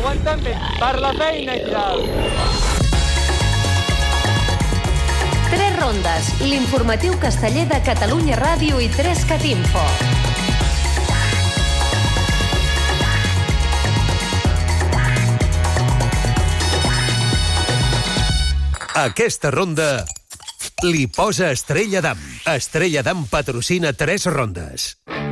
aguanten bé, per la feina i tal. 3 rondes, l'informatiu casteller de Catalunya Ràdio i 3cat Info. Aquesta ronda li posa Estrella Damm. Estrella Damm patrocina 3 rondes.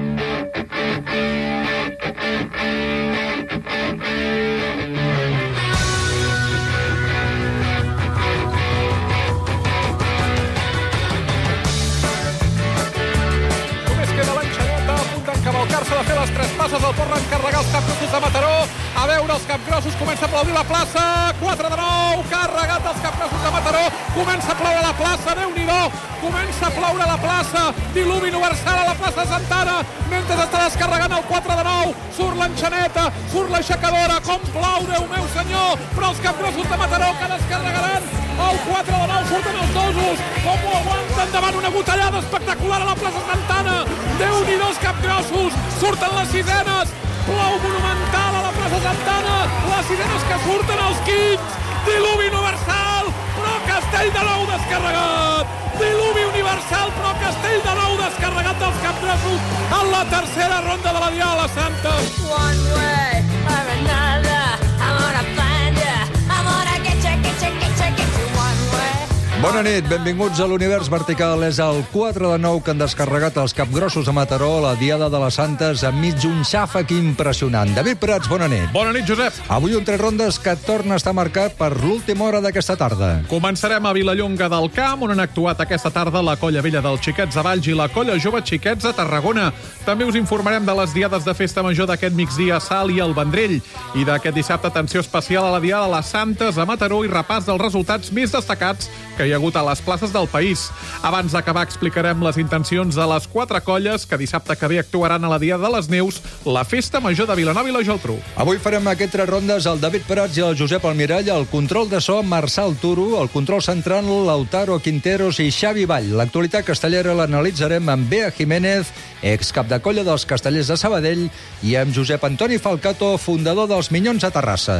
Cavalcar-se de fer les 3 passes, el torna a encarregar els capgrossos de Mataró. A veure, els capgrossos, comença a aplaudir la plaça. 4 de 9, carregat els capgrossos de Mataró. Comença a ploure la plaça, Déu-n'hi-do. Comença a ploure la plaça. Diluvi universal a la plaça Santana. Mentre està descarregant el 4 de 9, surt l'enxaneta, surt l'aixecadora. Com plou, Déu meu senyor. Però els capgrossos de Mataró que descarregaran el 4 de 9, surten els dosos. Com ho aguanten davant una gotellada espectacular a la plaça Santana. Déu-n'hi-do els capgrossos. Surten les sisenes, plou monumental a la plaça Santana, les sisenes que surten als quins, diluvi universal, però Castell de Nou descarregat, diluvi universal, però Castell de Nou descarregat dels capgrossos en la tercera ronda de la Diada Santa. One way or another, I'm gonna find ya, I'm gonna get you one way. Bona nit, benvinguts a l'Univers Vertical. És el 4 de 9 que han descarregat els capgrossos de Mataró a la Diada de les Santes enmig d'un xàfec impressionant. David Prats, bona nit. Bona nit, Josep. Avui un 3 rondes que torna a estar marcat per l'última hora d'aquesta tarda. Començarem a Vilallonga del Camp, on han actuat aquesta tarda la Colla Vella dels Xiquets de Valls i la Colla Jove Xiquets de Tarragona. També us informarem de les diades de festa major d'aquest migdia a Salt i el Vendrell. I d'aquest dissabte, atenció especial a la Diada de les Santes a Mataró i repàs dels resultats més destacats que hi ha hagut a les places del país. Abans d'acabar explicarem les intencions de les 4 colles que dissabte que ve actuaran a la Diada de les Neus, la Festa Major de Vilanova i la Geltrú. Avui farem aquests 3 rondes el David Prats i el Josep Almirall, el control de so Marçal Turo, el control central Lautaro Quinteros i Xavi Vall. L'actualitat castellera l'analitzarem amb Bea Jiménez, excap de colla dels Castellers de Sabadell, i amb Josep Antoni Falcato, fundador dels Minyons de Terrassa.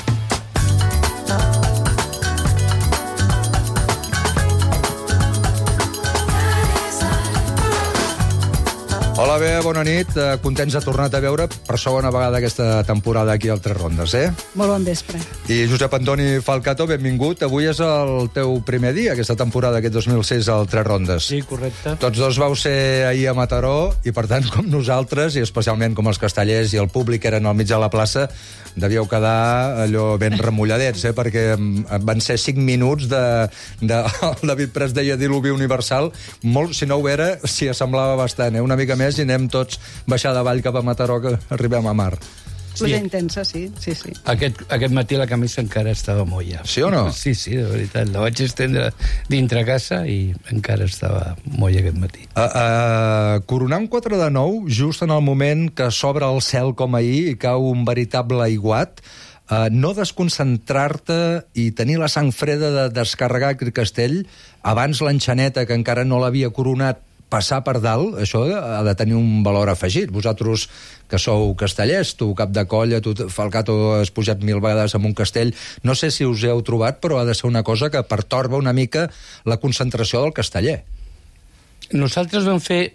Hola, Bea, bona nit. Contents de tornar a veure per segona vegada aquesta temporada aquí al 3 rondes, eh? Molt bon vespre. I Josep Antoni Falcato, benvingut. Avui és el teu primer dia, aquesta temporada, aquest 2006, al 3 rondes. Sí, correcte. Tots dos vau ser ahir a Mataró i, per tant, com nosaltres, i especialment com els castellers i el públic eren al mig de la plaça, devíeu quedar allò ben remulladets, perquè van ser 5 minuts de el David Prats deia diluvi universal. Molt, si no ho era, s'hi assemblava bastant, una mica més i anem tots baixar davall cap a Mataró, que arribem a mar. Pluja intensa, sí. Aquest matí la camisa encara estava molla. Sí o no? Sí, de veritat. La vaig estendre dintre casa i encara estava molla aquest matí. Coronar un 4 de 9, just en el moment que s'obre el cel com ahir i cau un veritable aiguat, no desconcentrar-te i tenir la sang freda de descarregar aquest castell abans l'enxaneta, que encara no l'havia coronat, passar per dalt, això ha de tenir un valor afegit. Vosaltres, que sou castellers, tu cap de colla, tu, Falcato, has pujat 1000 vegades en un castell, no sé si us heu trobat, però ha de ser una cosa que pertorba una mica la concentració del casteller. Nosaltres vam fer,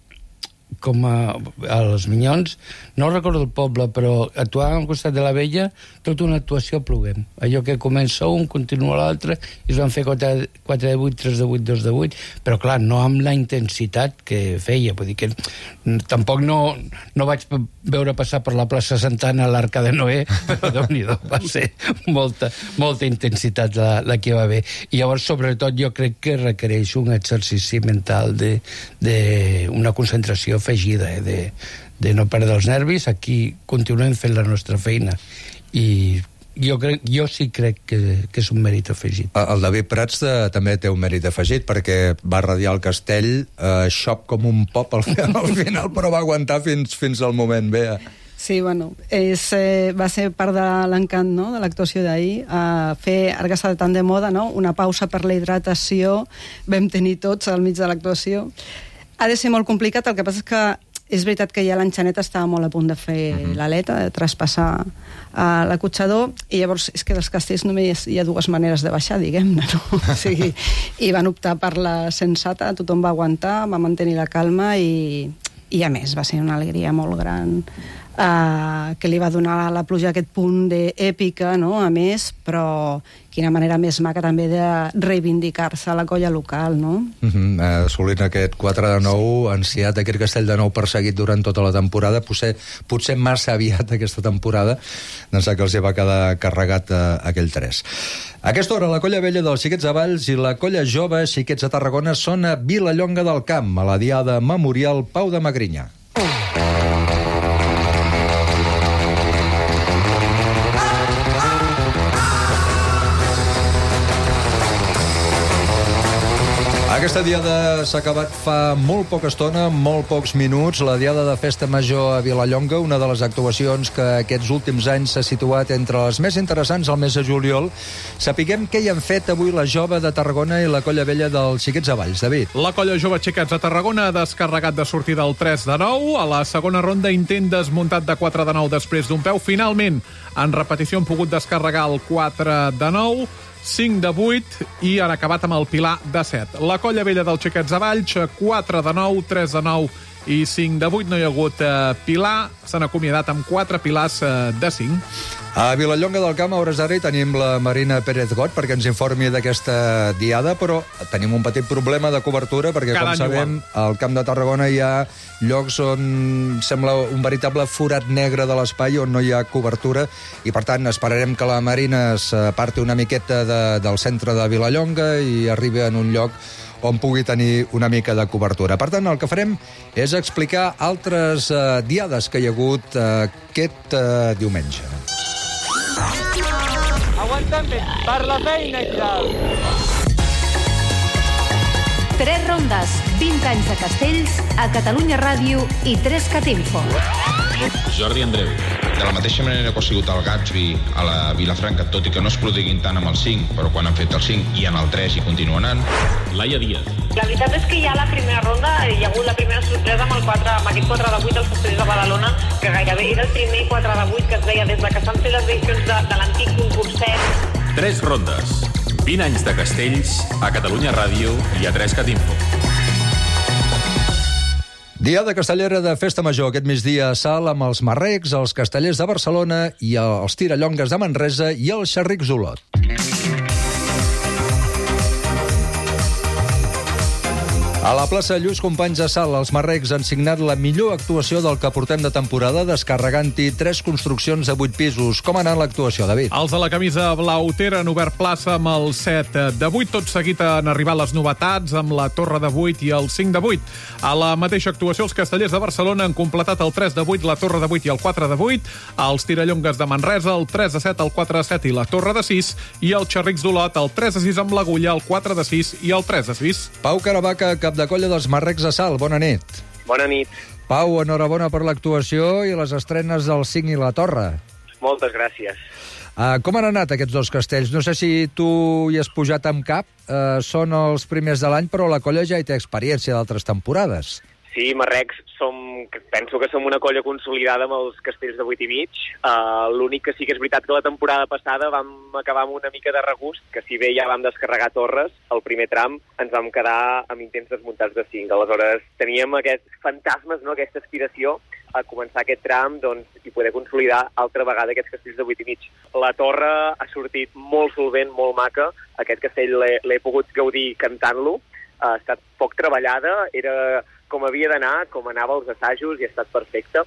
com als Minyons, no recordo el poble, però actuàvem al costat de la Vella, tota una actuació ploguem. Allò que comença un, continua l'altre, i es van fer 4 de 8, 3 de 8, 2 de 8, però clar, no amb la intensitat que feia. Vull dir que tampoc no vaig veure passar per la plaça Santana l'Arca de Noé, però Déu-n'hi-do, va ser molta intensitat la que va haver. I llavors, sobretot, jo crec que requereix un exercici mental d'una concentració afegida, de no perdre els nervis. Aquí continuem fent la nostra feina i jo sí crec que és un mèrit afegit. El David Prats també té un mèrit afegit, perquè va radiar el castell xop com un pop al final, però va aguantar fins al moment. Bea. Sí, bueno, va ser part de l'encant, no?, de l'actuació d'ahir, fer, ara que està tan de moda, no?, una pausa per la hidratació, vam tenir tots al mig de l'actuació. Ha de ser molt complicat, el que passa és que és veritat que ja l'enxaneta estava molt a punt de fer l'aleta, de traspassar l'acotxador, i llavors és que dels castells només hi ha dues maneres de baixar, diguem-ne, no? O sigui, i van optar per la sensata, tothom va aguantar, va mantenir la calma i a més va ser una alegria molt gran que li va donar a la pluja aquest punt d'èpica, no? A més, però quina manera més maca també de reivindicar-se a la colla local, no? Assolint aquest 4-9, ansiat aquest Castelldefels perseguit durant tota la temporada, potser massa aviat aquesta temporada, d'ençà que els hi va quedar carregat aquell 3. A aquesta hora, la colla vella dels Xiquets de Valls i la colla jove Xiquets de Tarragona són a Vilallonga del Camp, a la diada memorial Pau de Magrinyà. Aquesta diada s'ha acabat fa molt poca estona, molt pocs minuts. La diada de Festa Major a Vilallonga, una de les actuacions que aquests últims anys s'ha situat entre les més interessants al mes de juliol. Sapiguem què hi han fet avui la jove de Tarragona i la colla vella dels Xiquets de Valls. David. La colla jove Xiquets de Tarragona ha descarregat de sortida el 3-9. A la segona ronda, intent desmuntat de 4-9 després d'un peu. Finalment, en repetició, han pogut descarregar el 4-9. 5-8 i han acabat amb el pilar de 7. La colla vella dels Xiquets de Valls, 4-9, 3-9 i 5-8. No hi ha hagut pilar, s'han acomiadat amb 4 pilars de 5. A Vilallonga del Camp, a hores d'ara, hi tenim la Marina Pérez Got perquè ens informi d'aquesta diada, però tenim un petit problema de cobertura perquè, com sabem, al Camp de Tarragona hi ha llocs on sembla un veritable forat negre de l'espai on no hi ha cobertura i, per tant, esperarem que la Marina s'aparti una miqueta del centre de Vilallonga i arribi en un lloc on pugui tenir una mica de cobertura. Per tant, el que farem és explicar altres diades que hi ha hagut aquest diumenge. Aguanta't per la feina i tal. 3 rondes, 20 anys de castells, a Catalunya Ràdio i 3CAT Info. Jordi Andreu. De la mateixa manera que ha sigut el Gatsby a la Vilafranca, tot i que no es produïguin tant amb el 5, però quan han fet el 5 i en el 3 hi continuen anant. Laia Díaz. La veritat és que ja a la primera ronda hi ha hagut la primera sorpresa amb aquest 4-8 dels Castellers de Badalona, que gairebé era el primer 4-8 que es veia des que s'han fet les edicions de l'antic concurset. 3 rondes, 20 anys de castells, a Catalunya Ràdio i a 3CAT Info. Diada castellera de Festa Major aquest migdia a Salt amb els marrecs, els castellers de Barcelona i els tirallongues de Manresa i el xerrics d'Olot. A la plaça Lluís Companys de Salt, els marrecs han signat la millor actuació del que portem de temporada, descarregant-hi 3 construccions de 8 pisos. Com ha anat l'actuació, David? Els de la camisa blautera han obert plaça amb el 7 de 8. Tot seguit han arribat les novetats amb la torre de 8 i el 5 de 8. A la mateixa actuació, els castellers de Barcelona han completat el 3 de 8, la torre de 8 i el 4 de 8. Els tirallongues de Manresa, el 3 de 7, el 4 de 7 i la torre de 6. I el xerrics d'Olot, el 3 de 6 amb l'agulla, el 4 de 6 i el 3 de 6. Pau Caravaca, cap de colla dels marrecs de Salt. Bona nit. Bona nit. Pau, enhorabona per l'actuació i les estrenes del 5 i la torre. Moltes gràcies. Com han anat aquests dos castells? No sé si tu hi has pujat amb cap. Són els primers de l'any, però la colla ja hi té experiència d'altres temporades. Sí, marrecs, penso que som una colla consolidada amb els castells de 8 i mig. L'únic que sí que és veritat que la temporada passada vam acabar amb una mica de regust, que si bé ja vam descarregar torres, el primer tram ens vam quedar amb intents desmuntats de 5. Aleshores, teníem aquests fantasmes, no? Aquesta aspiració a començar aquest tram i poder consolidar altra vegada aquests castells de 8 i mig. La torre ha sortit molt solvent, molt maca. Aquest castell l'he pogut gaudir cantant-lo. Ha estat poc treballada, era com havia d'anar, com anava als assajos i ha estat perfecte.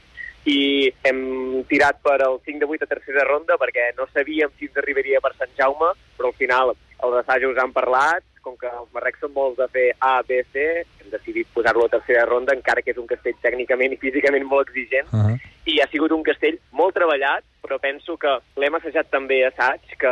I hem tirat per el 5 de 8 a tercera ronda perquè no sabíem si ens arribaria per Sant Jaume, però al final els assajos han parlat, com que els marrecs són molts de fer A, B, C, hem decidit posar-lo a tercera ronda, encara que és un castell tècnicament i físicament molt exigent, i ha sigut un castell molt treballat, però penso que l'hem assajat també a assaig, que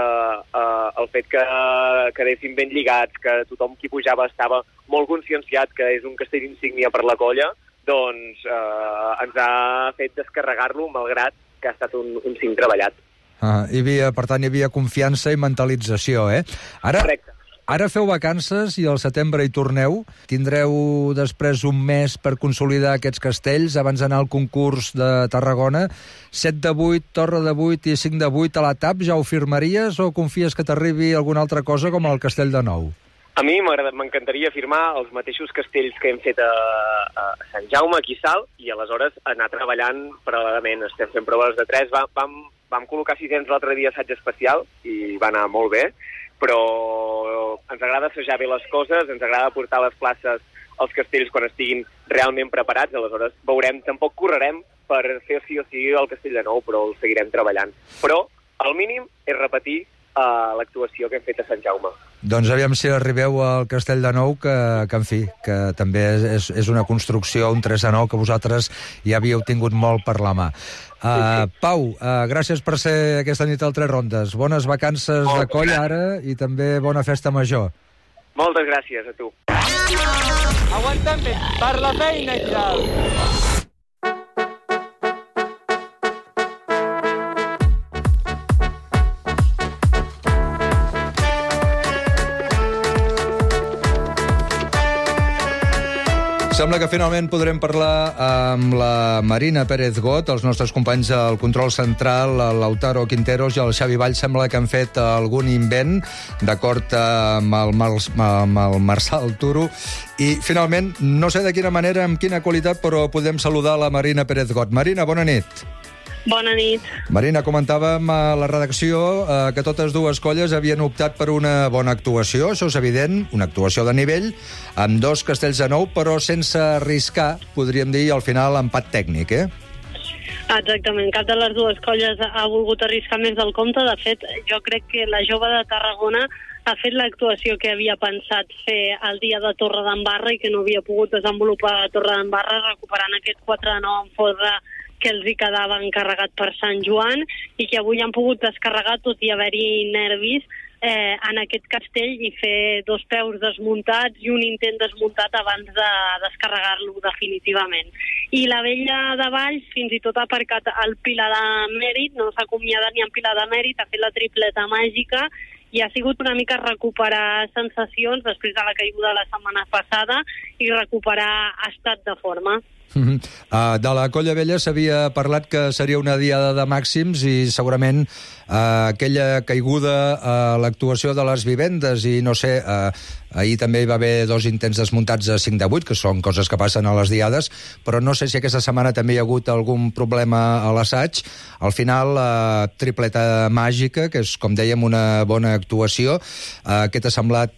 el fet que quedéssim ben lligats, que tothom qui pujava estava molt conscienciat que és un castell insígnia per la colla, doncs ens ha fet descarregar-lo, malgrat que ha estat un 5 treballat. Per tant, hi havia confiança i mentalització, eh? Ara, correcte. Ara feu vacances i al setembre hi torneu. Tindreu després un mes per consolidar aquests castells abans d'anar al concurs de Tarragona. 7 de 8, Torre de 8 i 5 de 8 a la TAP, ja ho firmaries o confies que t'arribi alguna altra cosa com el Castell de Nou? A mi m'encantaria firmar els mateixos castells que hem fet a Sant Jaume, aquí a Salt, i aleshores anar treballant paral·lelament. Estem fent proves de 3. Vam col·locar 600 l'altre dia assaig especial i va anar molt bé, però ens agrada assajar bé les coses, ens agrada portar a les places els castells quan estiguin realment preparats, aleshores veurem, tampoc correrem per fer sí o sí el Castell de Nou, però el seguirem treballant. Però, al mínim, és repetir l'actuació que hem fet a Sant Jaume. Doncs aviam si arribeu al Castell de Nou, que en fi, que també és una construcció, un 3 de 9, que vosaltres ja havíeu tingut molt per la mà. Pau, gràcies per ser aquesta nit al Tres Rondes. Bones vacances de coll ara i també bona festa major. Moltes gràcies a tu. Aguanta'm bé, per la feina i tal. Sembla que finalment podrem parlar amb la Marina Pérez Got, els nostres companys del control central, el Lautaro Quinteros i el Xavi Vall. Sembla que han fet algun invent d'acord amb el Marçal Turo. I finalment, no sé de quina manera, amb quina qualitat, però podem saludar la Marina Pérez Got. Marina, bona nit. Bona nit. Marina, comentàvem a la redacció que totes dues colles havien optat per una bona actuació, això és evident, una actuació de nivell, amb 2 castells de nou, però sense arriscar, podríem dir, al final, empat tècnic, Exactament, cap de les dues colles ha volgut arriscar més del compte. De fet, jo crec que la jove de Tarragona ha fet l'actuació que havia pensat fer el dia de Torredembarra i que no havia pogut desenvolupar a Torredembarra, recuperant aquest 4 de 9 en folre que els hi quedava encarregat per Sant Joan i que avui han pogut descarregar, tot i haver-hi nervis, en aquest castell i fer 2 peus desmuntats i un intent desmuntat abans de descarregar-lo definitivament. I la vella de Valls fins i tot ha aparcat el Pilar de Mèrit, no s'ha acomiadat ni en Pilar de Mèrit, ha fet la tripleta màgica i ha sigut una mica recuperar sensacions després de la caiguda de la setmana passada i recuperar estat de forma. De la Colla Vella s'havia parlat que seria una diada de màxims i segurament aquella caiguda a l'actuació de les vivendes i no sé, ahir també hi va haver 2 intents desmuntats a 5 de 8, que són coses que passen a les diades, però no sé si aquesta setmana també hi ha hagut algun problema a l'assaig. Al final, tripleta màgica, que és, com dèiem, una bona actuació. Què t'han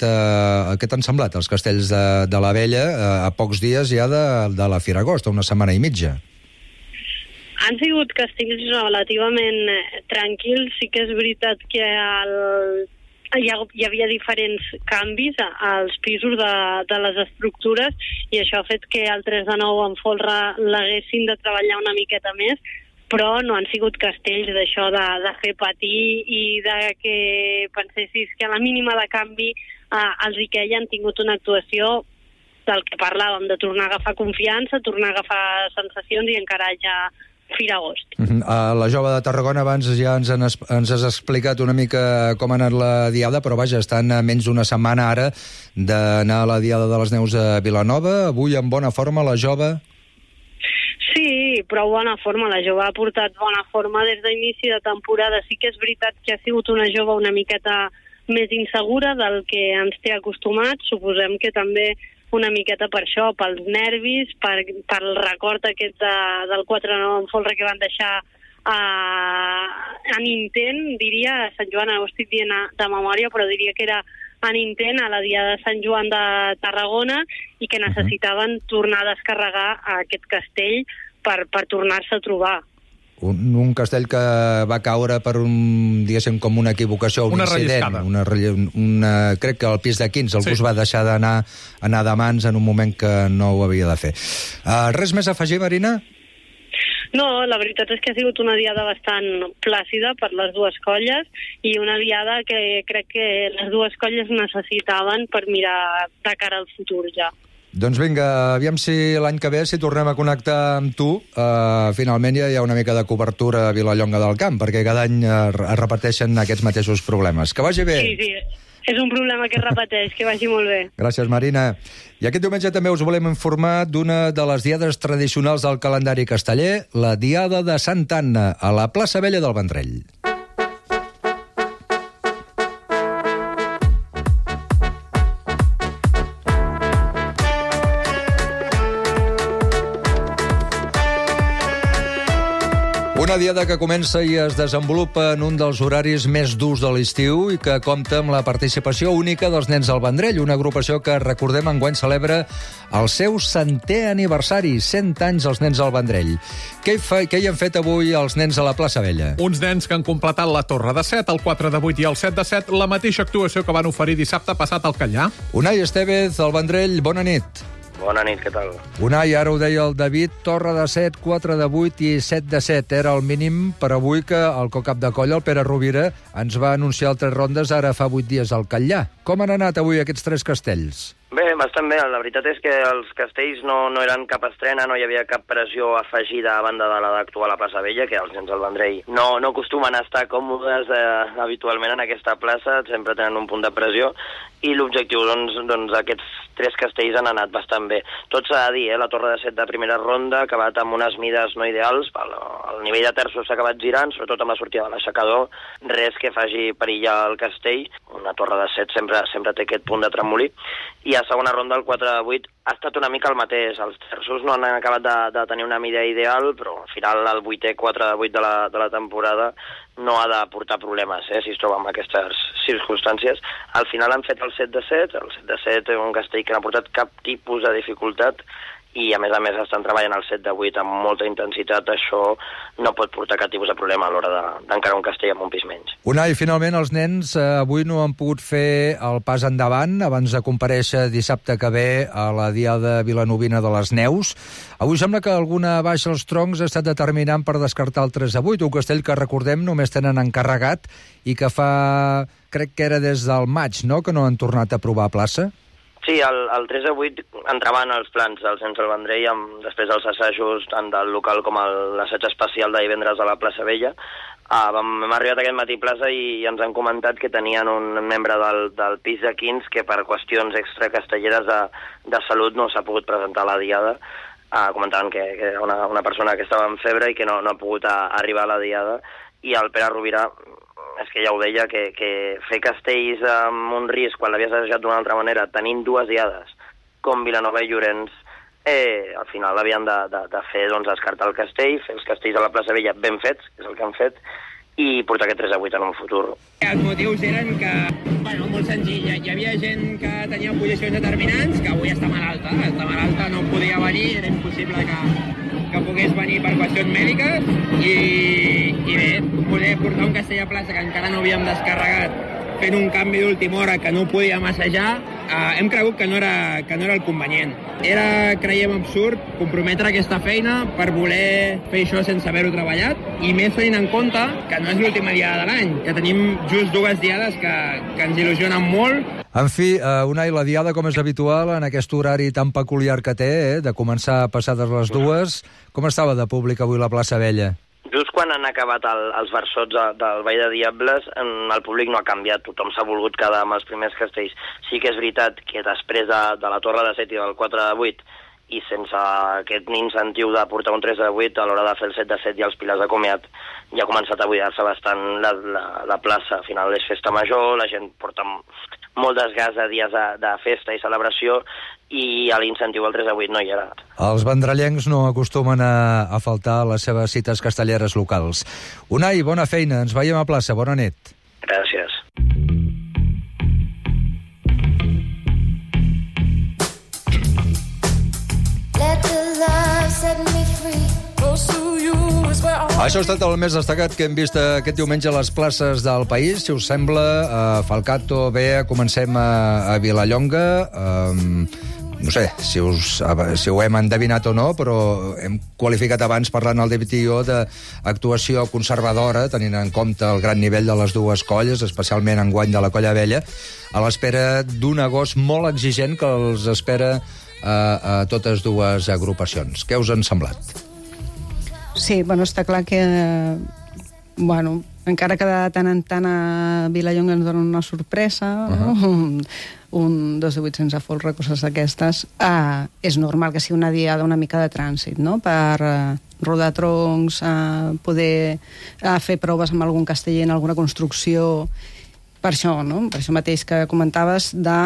semblat els castells de la Vella a pocs dies ja de la Firagost, una setmana i mitja? Han sigut castells relativament tranquils. Sí que és veritat que hi havia diferents canvis als pisos de les estructures i això ha fet que el 3 de 9 en folre l'haguessin de treballar una miqueta més, però no han sigut castells d'això de fer patir i de que pensessis que a la mínima de canvi els i que han tingut una actuació del que parlàvem, de tornar a agafar confiança, tornar a agafar sensacions i encara ja Firagost. La jove de Tarragona abans ja ens has explicat una mica com ha anat la diada, però vaja, estan a menys d'una setmana ara d'anar a la diada de les Neus a Vilanova. Avui en bona forma la jove? Sí, prou bona forma. La jove ha portat bona forma des d'inici de temporada. Sí que és veritat que ha sigut una jove una miqueta més insegura del que ens té acostumats. Suposem que també una miqueta per això, pels nervis, pel record aquest del 4-9 en folre que van deixar en intent, diria, a Sant Joan, no ho estic dient de memòria, però diria que era en intent a la dia de Sant Joan de Tarragona i que necessitaven tornar a descarregar aquest castell per tornar-se a trobar. Un castell que va caure per diguéssim, com una equivocació, un incident. Crec que al pis de 15 algú es va deixar d'anar de mans en un moment que no ho havia de fer. Res més a afegir, Marina? No, la veritat és que ha sigut una diada bastant plàcida per les dues colles i una diada que crec que les dues colles necessitaven per mirar de cara al futur ja. Doncs vinga, aviam si l'any que ve, si tornem a connectar amb tu, finalment ja hi ha una mica de cobertura a Vilallonga del Camp, perquè cada any es repeteixen aquests mateixos problemes. Que vagi bé. Sí. És un problema que es repeteix, que vagi molt bé. Gràcies, Marina. I aquest diumenge també us volem informar d'una de les diades tradicionals del calendari casteller, la Diada de Santa Anna, a la plaça Vella del Vendrell. Una diada que comença i es desenvolupa en un dels horaris més durs de l'estiu i que compta amb la participació única dels Nens del Vendrell, una agrupació que, recordem, enguany celebra el seu 100è aniversari, 100 anys als Nens del Vendrell. Què hi han fet avui els nens a la plaça Vella? Uns nens que han completat la Torre de 7, el 4 de 8 i el 7 de 7, la mateixa actuació que van oferir dissabte passat al Catllà. Unai Estevez, al Vendrell, bona nit. Bona nit, què tal? Unai, ara ho deia el David, Torre de 7, 4 de 8 i 7 de 7. Era el mínim per avui que el co-cap de colla, el Pere Rovira, ens va anunciar el 3 rondes ara fa 8 dies al Catllà. Com han anat avui aquests 3 castells? Bé, bastant bé. La veritat és que els castells no eren cap estrena, no hi havia cap pressió afegida a banda de la d'actuar a la plaça Vella, que els nens del Vendrell no acostumen a estar còmodes habitualment en aquesta plaça, sempre tenen un punt de pressió, i l'objectiu, doncs aquests 3 castells han anat bastant bé. Tot s'ha de dir, la Torre de 7 de primera ronda ha acabat amb unes mides no ideals, el nivell de terços s'ha acabat girant, sobretot amb la sortida de l'aixecador, res que faci perillar el castell. Una Torre de 7 sempre té aquest punt de tremolí, i a segona ronda, el 4 de 8, ha estat una mica el mateix. Els terços no han acabat de tenir una mida ideal, però al final el 8è 4 de 8 de la temporada no ha de portar problemes, si es troba en aquestes circumstàncies. Al final han fet el 7 de 7, el 7 de 7 és un castell que no ha portat cap tipus de dificultat, i a més estan treballant el 7 de 8 amb molta intensitat. Això no pot portar cap tipus de problema a l'hora d'encarar un castell amb un pis menys. Unai, finalment els nens avui no han pogut fer el pas endavant abans de comparèixer dissabte que ve a la Diada Vilanovina de les Neus. Avui sembla que alguna baixa als troncs ha estat determinant per descartar el 3 de 8, un castell que, recordem, només tenen encarregat i que crec que era des del maig, no?, que no han tornat a provar plaça. Sí, el 3 de 8 entraven els plans dels Nens del Vendrell després dels assajos tant del local com l'assaig especial de divendres a la plaça Vella. Hem arribat aquest matí a plaça i ens han comentat que tenien un membre del pis de Quins que per qüestions extracastelleres de salut no s'ha pogut presentar a la diada. Comentaven que era una persona que estava en febre i que no ha pogut arribar a la diada, i el Pere Rovira és que ja ho deia, que fer castells amb un risc quan l'havies assajat d'una altra manera, tenint 2 diades com Vilanova i Llorenç, al final havien de fer, descartar el castell, fer els castells a la plaça Vella ben fets, que és el que han fet, i portar aquest 3 de 8 en un futur. Els motius eren que, molt senzill, hi havia gent que tenia posicions determinants, que avui està malalta, no podia venir, era impossible que pogués venir per qüestions mèdiques, i bé, poder portar un castell a plaça que encara no havíem descarregat, fent un canvi d'última hora que no podíem assajar, hem cregut que no era el convenient. Creiem absurd comprometre aquesta feina per voler fer això sense haver-ho treballat, i més tenint en compte que no és l'última diada de l'any, que tenim just 2 diades que ens il·lusionen molt. En fi, Unai, la diada, com és habitual, en aquest horari tan peculiar que té, de començar passades les 2, com estava de públic avui la plaça Vella? Just quan han acabat els versots del Ball de Diables, el públic no ha canviat, tothom s'ha volgut quedar amb els primers castells. Sí que és veritat que després de la Torre de 7 i del 4 de 8, i sense aquest incentiu de portar un 3 de 8 a l'hora de fer el 7 de 7 i els pilars de comiat, ja ha començat a buidar-se bastant la plaça. Al final és festa major, la gent porta molt desgast de dies de festa i celebració, i l'incentiu al 3 de 8 no hi era. Els vendrellencs no acostumen a faltar a les seves cites castelleres locals. Unai, bona feina, ens veiem a plaça, bona nit. Gràcies. Això ha estat el més destacat que hem vist aquest diumenge a les places del país. Si us sembla, Falcato, bé, comencem a Vilallonga. No sé si ho hem endevinat o no, però hem qualificat abans, parlant al David i jo, d'actuació conservadora, tenint en compte el gran nivell de les 2 colles, especialment enguany de la Colla Vella, a l'espera d'un agost molt exigent que els espera a totes 2 agrupacions. Què us han semblat? Sí, està clar que bueno, encara que de tant en tant a Vilallonga ens donen una sorpresa, un 2 de 8 sense folre, coses d'aquestes, és normal que sigui una diada una mica de trànsit, no?, per rodar troncs, poder fer proves amb algun casteller en alguna construcció, per això, no?, per això mateix que comentaves de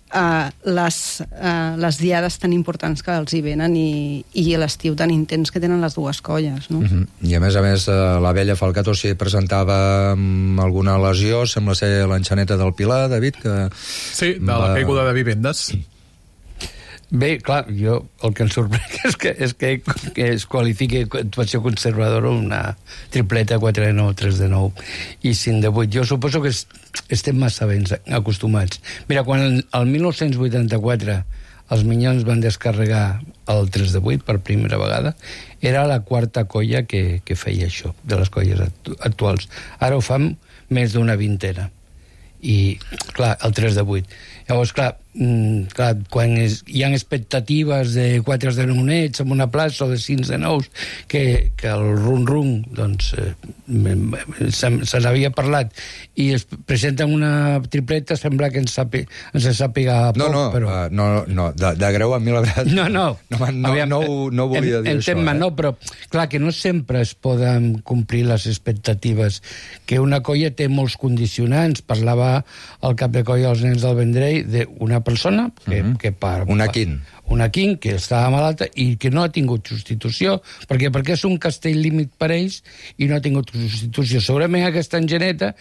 les diades tan importants que els hi venen i l'estiu tan intens que tenen les dues colles, no? I a més, la vella Falcato s'hi presentava amb alguna lesió, sembla ser l'enxaneta del Pilar, David, que... Sí, de la caiguda de vivendes. Bé, clar, jo el que em sorprèn és que es qualifiqui actuació conservadora una tripleta 4 de 9, 3 de 9 i 5 de 8. Jo suposo que estem massa ben acostumats. Mira, quan el 1984 els Minyons van descarregar el 3 de 8 per primera vegada, era la quarta colla que feia això, de les colles actuals. Ara ho fan més d'una vintena. I, clar, el 3 de 8. Llavors, clar, quan hi ha expectatives de 4 de 9 nets en una plaça o de 5 de 9 que el rum-rum doncs se n'havia parlat i es presenten una tripleta, sembla que ens sàpiga poc, però... No, de greu a mi la veritat no volia dir això. No, però clar que no sempre es poden complir les expectatives, que una colla té molts condicionants. Parlava el cap de colla dels nens del Vendrell d'una persona que una quin que estava malalta i que no ha tingut substitució, perquè és un castell límit per ells i no ha tingut substitució. Segurament aquesta engeneta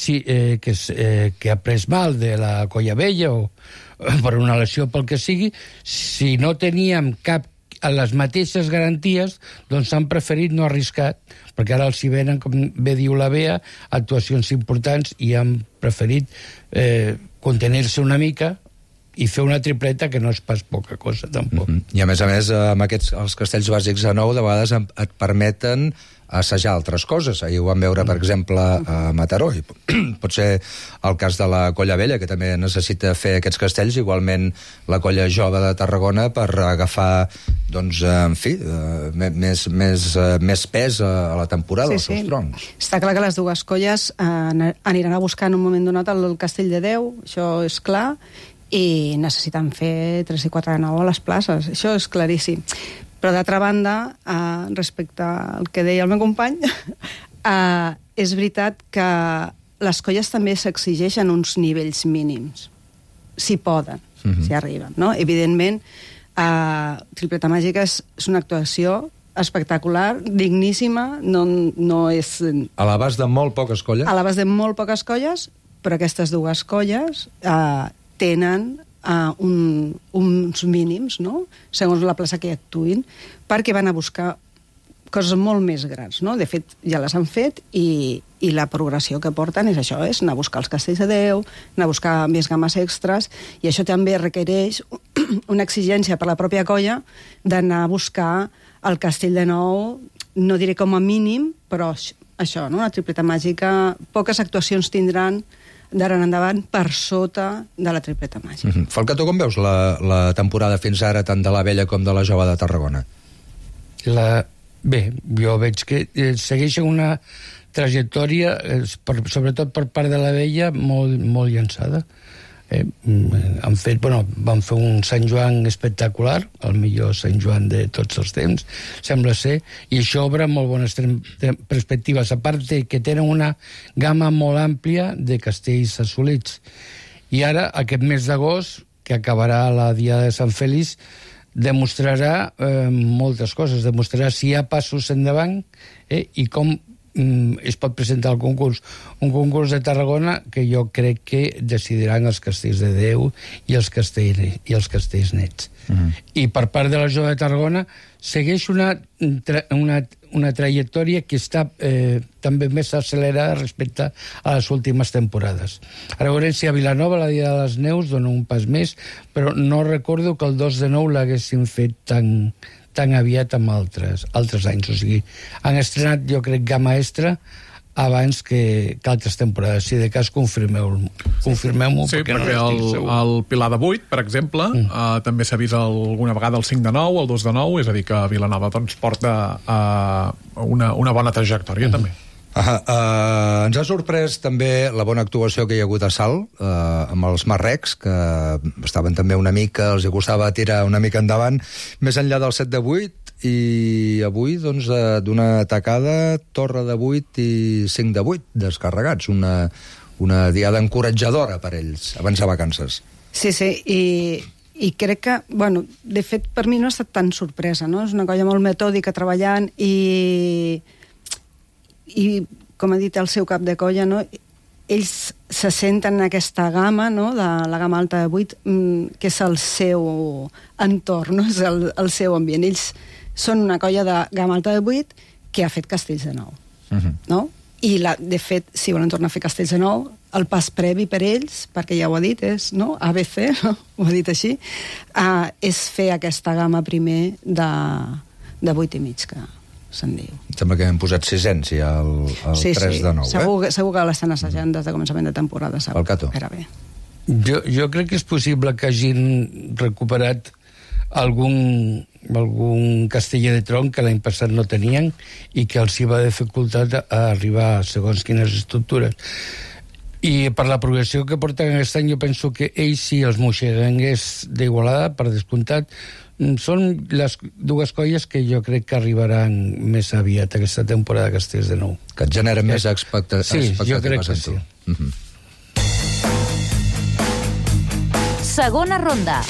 que ha pres mal de la colla vella o per una lesió pel que sigui, si no teníem cap a les mateixes garanties, doncs s'han preferit no arriscar, perquè ara els hi venen, com bé diu la Bea, actuacions importants i han preferit contenir-se una mica i fer una tripleta que no és pas poca cosa, tampoc. I a més, amb els castells bàsics de 9 de vegades et permeten assajar altres coses. Ahir ho vam veure, per exemple, a Mataró. I pot ser el cas de la Colla Vella, que també necessita fer aquests castells, igualment la Colla Jove de Tarragona, per agafar, doncs, en fi, més pes a la temporada, als seus troncs. Està clar que les dues colles aniran a buscar en un moment donat el Castell de Déu, això és clar, i necessiten fer 3 i 4 de 9 a les places. Això és claríssim. Però, d'altra banda, respecte al que deia el meu company, és veritat que les colles també s'exigeixen uns nivells mínims, si poden, si arriben, no? Evidentment, Tripleta Màgica és una actuació espectacular, digníssima, no és... A l'abast de molt poques colles? A l'abast de molt poques colles, però aquestes dues colles tenen uns mínims, no?, segons la plaça que hi actuïn, perquè van a buscar coses molt més grans, no? De fet, ja les han fet i la progressió que porten és això, és anar a buscar els castells de Déu, anar a buscar més games extras, i això també requereix una exigència per la pròpia colla d'anar a buscar el castell de Nou, no diré com a mínim, però això, no?, una tripleta màgica, poques actuacions tindran d'ara en endavant per sota de la tripleta màgica. Falcato, com veus la temporada fins ara, tant de la Vella com de la Jove de Tarragona? Bé, jo veig que segueixen una trajectòria, sobretot per part de la Vella, molt llançada. Van fer un Sant Joan espectacular, el millor Sant Joan de tots els temps, sembla ser, i això obre molt bones perspectives, a part que tenen una gamma molt àmplia de castells assolits. I ara, aquest mes d'agost, que acabarà la Diada de Sant Fèlix, demostrarà moltes coses, demostrarà si hi ha passos endavant i com es pot presentar el concurs. Un concurs de Tarragona que jo crec que decidiran els castells de Déu i els castells nets. I per part de la Jove de Tarragona segueix una trajectòria que està també més accelerada respecte a les últimes temporades. Ara veurem si a Vilanova la Dia de les Neus dona un pas més, però no recordo que el 2 de 9 l'haguessin fet tan aviat amb altres anys. O sigui, han estrenat, jo crec, gamma extra abans que altres temporades. Si de cas, confirmeu-m'ho. Sí, perquè el Pilar de 8, per exemple, també s'ha vist alguna vegada el 5 de 9, el 2 de 9, és a dir, que Vilanova doncs porta una bona trajectòria, també. Ens ha sorprès també la bona actuació que hi ha hagut a Salt, amb els marrecs, que estaven també una mica, els costava tirar una mica endavant, més enllà del 7-8, i avui, doncs, d'una tacada, torre de 8 i 5 de 8 descarregats. Una diada encoratjadora per ells, abans de vacances. Sí, i crec que, bueno, de fet, per mi no ha estat tan sorpresa, no? És una colla molt metòdica, treballant, i com ha dit el seu cap de colla, no? Ells se senten en aquesta gamma, no? De la gamma alta de 8, que és el seu entorn, no? És el seu ambient. Ells són una colla de gamma alta de 8 que ha fet Castells de Nou, no? I, de fet, si volen tornar a fer Castells de Nou, el pas previ per ells, perquè ja ho ha dit, és, no? ABC, no? Ho ha dit així, és fer aquesta gamma primer de 8 i mig, que se'n diu. Sembla que hem posat 600 ja el 3 de 9. Segur que l'estan assajant des de començament de temporada. El Cato. Bé. Jo crec que és possible que hagin recuperat algun casteller de tronc que l'any passat no tenien i que els hi va dificultar a arribar a segons quines estructures. I per la progressió que porten aquest any, jo penso que ells sí, els moixeganguers d'Igualada, per descomptat, són les dues colles que jo crec que arribaran més aviat aquesta temporada de Castells de Nou. Que et generen més expectatives. Sí, jo crec que sí. Segona ronda.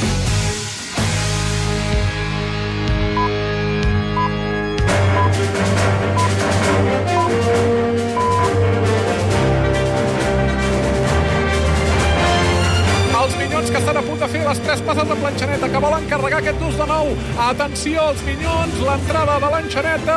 Que estan a punt de fer les 3 passes de Planxaneta, que volen carregar aquest 2 de 9. Atenció, els Minyons, l'entrada de l'Enxaneta.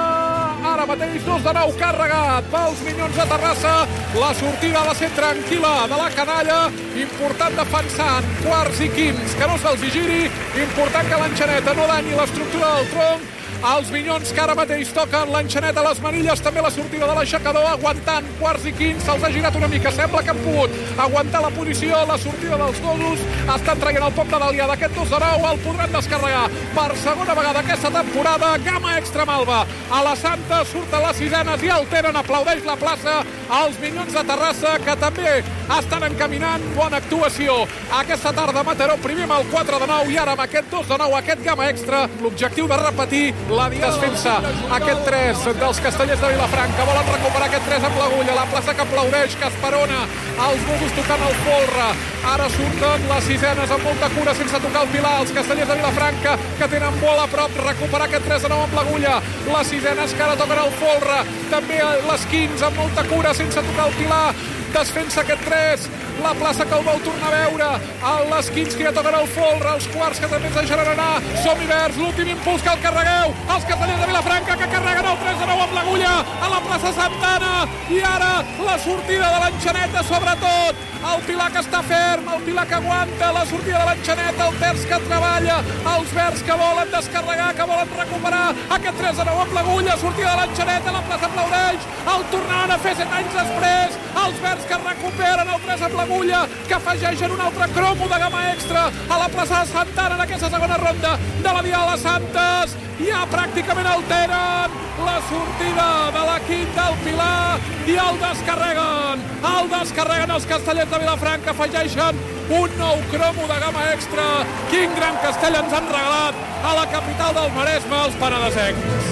Ara mateix 2 de 9 carregat pels Minyons de Terrassa. La sortida ha de ser tranquil·la de la canalla. Important defensant quarts i quints, que no se'ls hi giri. Important que l'Enxaneta no danyi l'estructura del tronc. Els Minyons que ara mateix toquen l'Enxaneta a les manilles, també la sortida de l'aixecador, aguantant quarts i quints, se'ls ha girat una mica, sembla que han pogut aguantar la posició, la sortida dels dosos, estan traient el pop de Dalià d'aquest 2 de 9, el podran descarregar per segona vegada aquesta temporada, gamma extra Malva, a la Santa surten les sisenes i el tenen, aplaudeix la plaça, els Minyons de Terrassa, que també estan encaminant bona actuació aquesta tarda a Mataró, primer amb el 4 de 9 i ara amb aquest 2 de 9, aquest gamma extra, l'objectiu de repetir la desfensa, aquest 3 dels castellers de Vilafranca, volen recuperar aquest 3 amb l'agulla, la plaça que aplaudeix, que esperona, els nusos tocant el folre, ara surten les sisenes amb molta cura sense tocar el pilar, els castellers de Vilafranca que tenen molt a prop, recuperar aquest 3 de 9 amb l'agulla, les sisenes que ara toquen el folre, també les 15 amb molta cura sense tocar el pilar, desfensa aquest 3, la plaça que el vol tornar a veure, les 15 que ja toquen el folre, els quarts que també es deixaran anar, som-hi verds, l'últim impuls que el carregueu, els castellers de Vilafranca que carreguen el 3 de 9 amb l'agulla a la plaça Santana, i ara la sortida de l'Enxaneta sobretot, el pilar que està ferm, el pilar que aguanta, la sortida de l'Enxaneta, el terç que treballa, els verds que volen descarregar, que volen recuperar aquest 3 de 9 amb l'agulla, sortida de l'Enxaneta, la plaça aplaudeix, el tornaran a fer 7 anys després, els verds que recuperen el 3 amb l'agulla, que afegeixen un altre cromo de gamma extra a la plaça de Santana en aquesta segona ronda de la Diada de Santes, ja pràcticament alteren la sortida de l'equip del Pilar i el descarreguen els castellers de Vilafranca, afegeixen un nou cromo de gamma extra. Quin gran castell ens han regalat a la capital del Maresme, els penedesencs.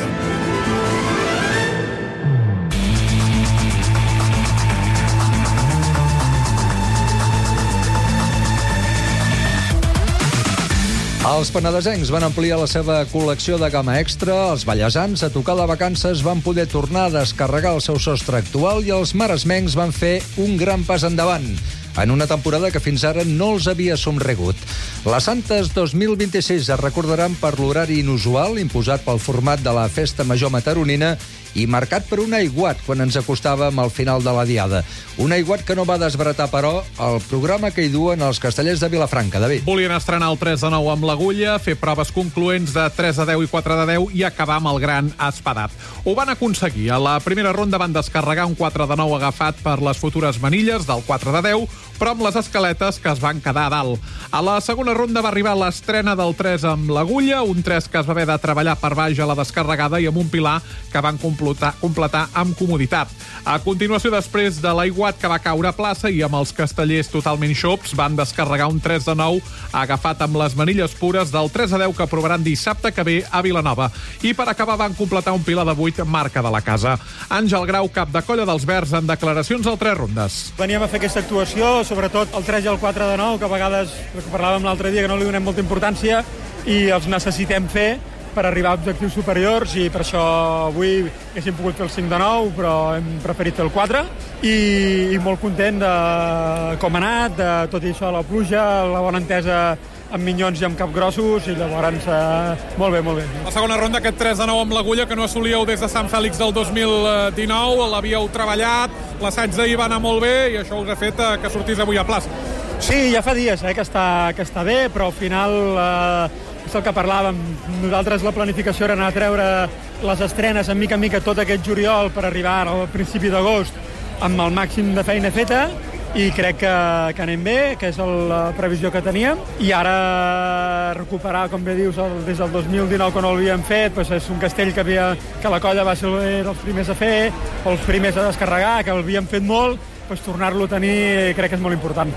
Els penedesencs van ampliar la seva col·lecció de gamma extra, els ballesans a tocar de vacances van poder tornar a descarregar el seu sostre actual i els maresmencs van fer un gran pas endavant en una temporada que fins ara no els havia somrigut. Les Santes 2026 es recordaran per l'horari inusual imposat pel format de la Festa Major Mataronina i marcat per un aiguat quan ens acostàvem al final de la Diada. Un aiguat que no va desbaratar, però, el programa que hi duen els castellers de Vilafranca, David. Volien estrenar el 3 de 9 amb l'agulla, fer proves concloents de 3 de 10 i 4 de 10 i acabar amb el gran espadat. Ho van aconseguir. A la primera ronda van descarregar un 4 de 9 agafat per les futures manilles del 4 de 10, però amb les escaletes que es van quedar a dalt. A la segona ronda va arribar l'estrena del 3 amb l'agulla, un 3 que es va haver de treballar per baix a la descarregada i amb un pilar que van completar amb comoditat. A continuació, després de l'aiguat que va caure a plaça i amb els castellers totalment xops, van descarregar un 3 de 9 agafat amb les manilles pures del 3 a 10 que aprovaran dissabte que ve a Vilanova. I per acabar van completar un pilar de 8 marca de la casa. Àngel Grau, cap de colla dels Verds, en declaracions al 3 rondes. Veníem a fer aquesta actuació, sobretot el 3 i el 4 de 9, que a vegades, el que parlàvem l'altre dia, que no li donem molta importància i els necessitem fer per arribar a objectius superiors, i per això avui haguéssim pogut fer el 5 de 9, però hem preferit fer el 4, i molt content de com ha anat, de tot i això, la pluja, la bona entesa amb minyons i amb capgrossos, i llavors molt bé, molt bé. La segona ronda, aquest 3 de 9 amb l'agulla, que no assolíeu des de Sant Fèlix del 2019, l'havíeu treballat, l'assaig d'ahir va anar molt bé, i això us ha fet que sortís avui a plaça. Sí, ja fa dies que està bé, però al final és el que parlàvem. Nosaltres la planificació era anar a treure les estrenes en mica tot aquest juliol per arribar al principi d'agost amb el màxim de feina feta, i crec que anem bé, que és la previsió que teníem, i ara recuperar, com bé dius, des del 2019 quan ho havíem fet, doncs és un castell que la colla va ser els primers a fer, els primers a descarregar, que l'havíem fet molt, doncs tornar-lo a tenir crec que és molt important.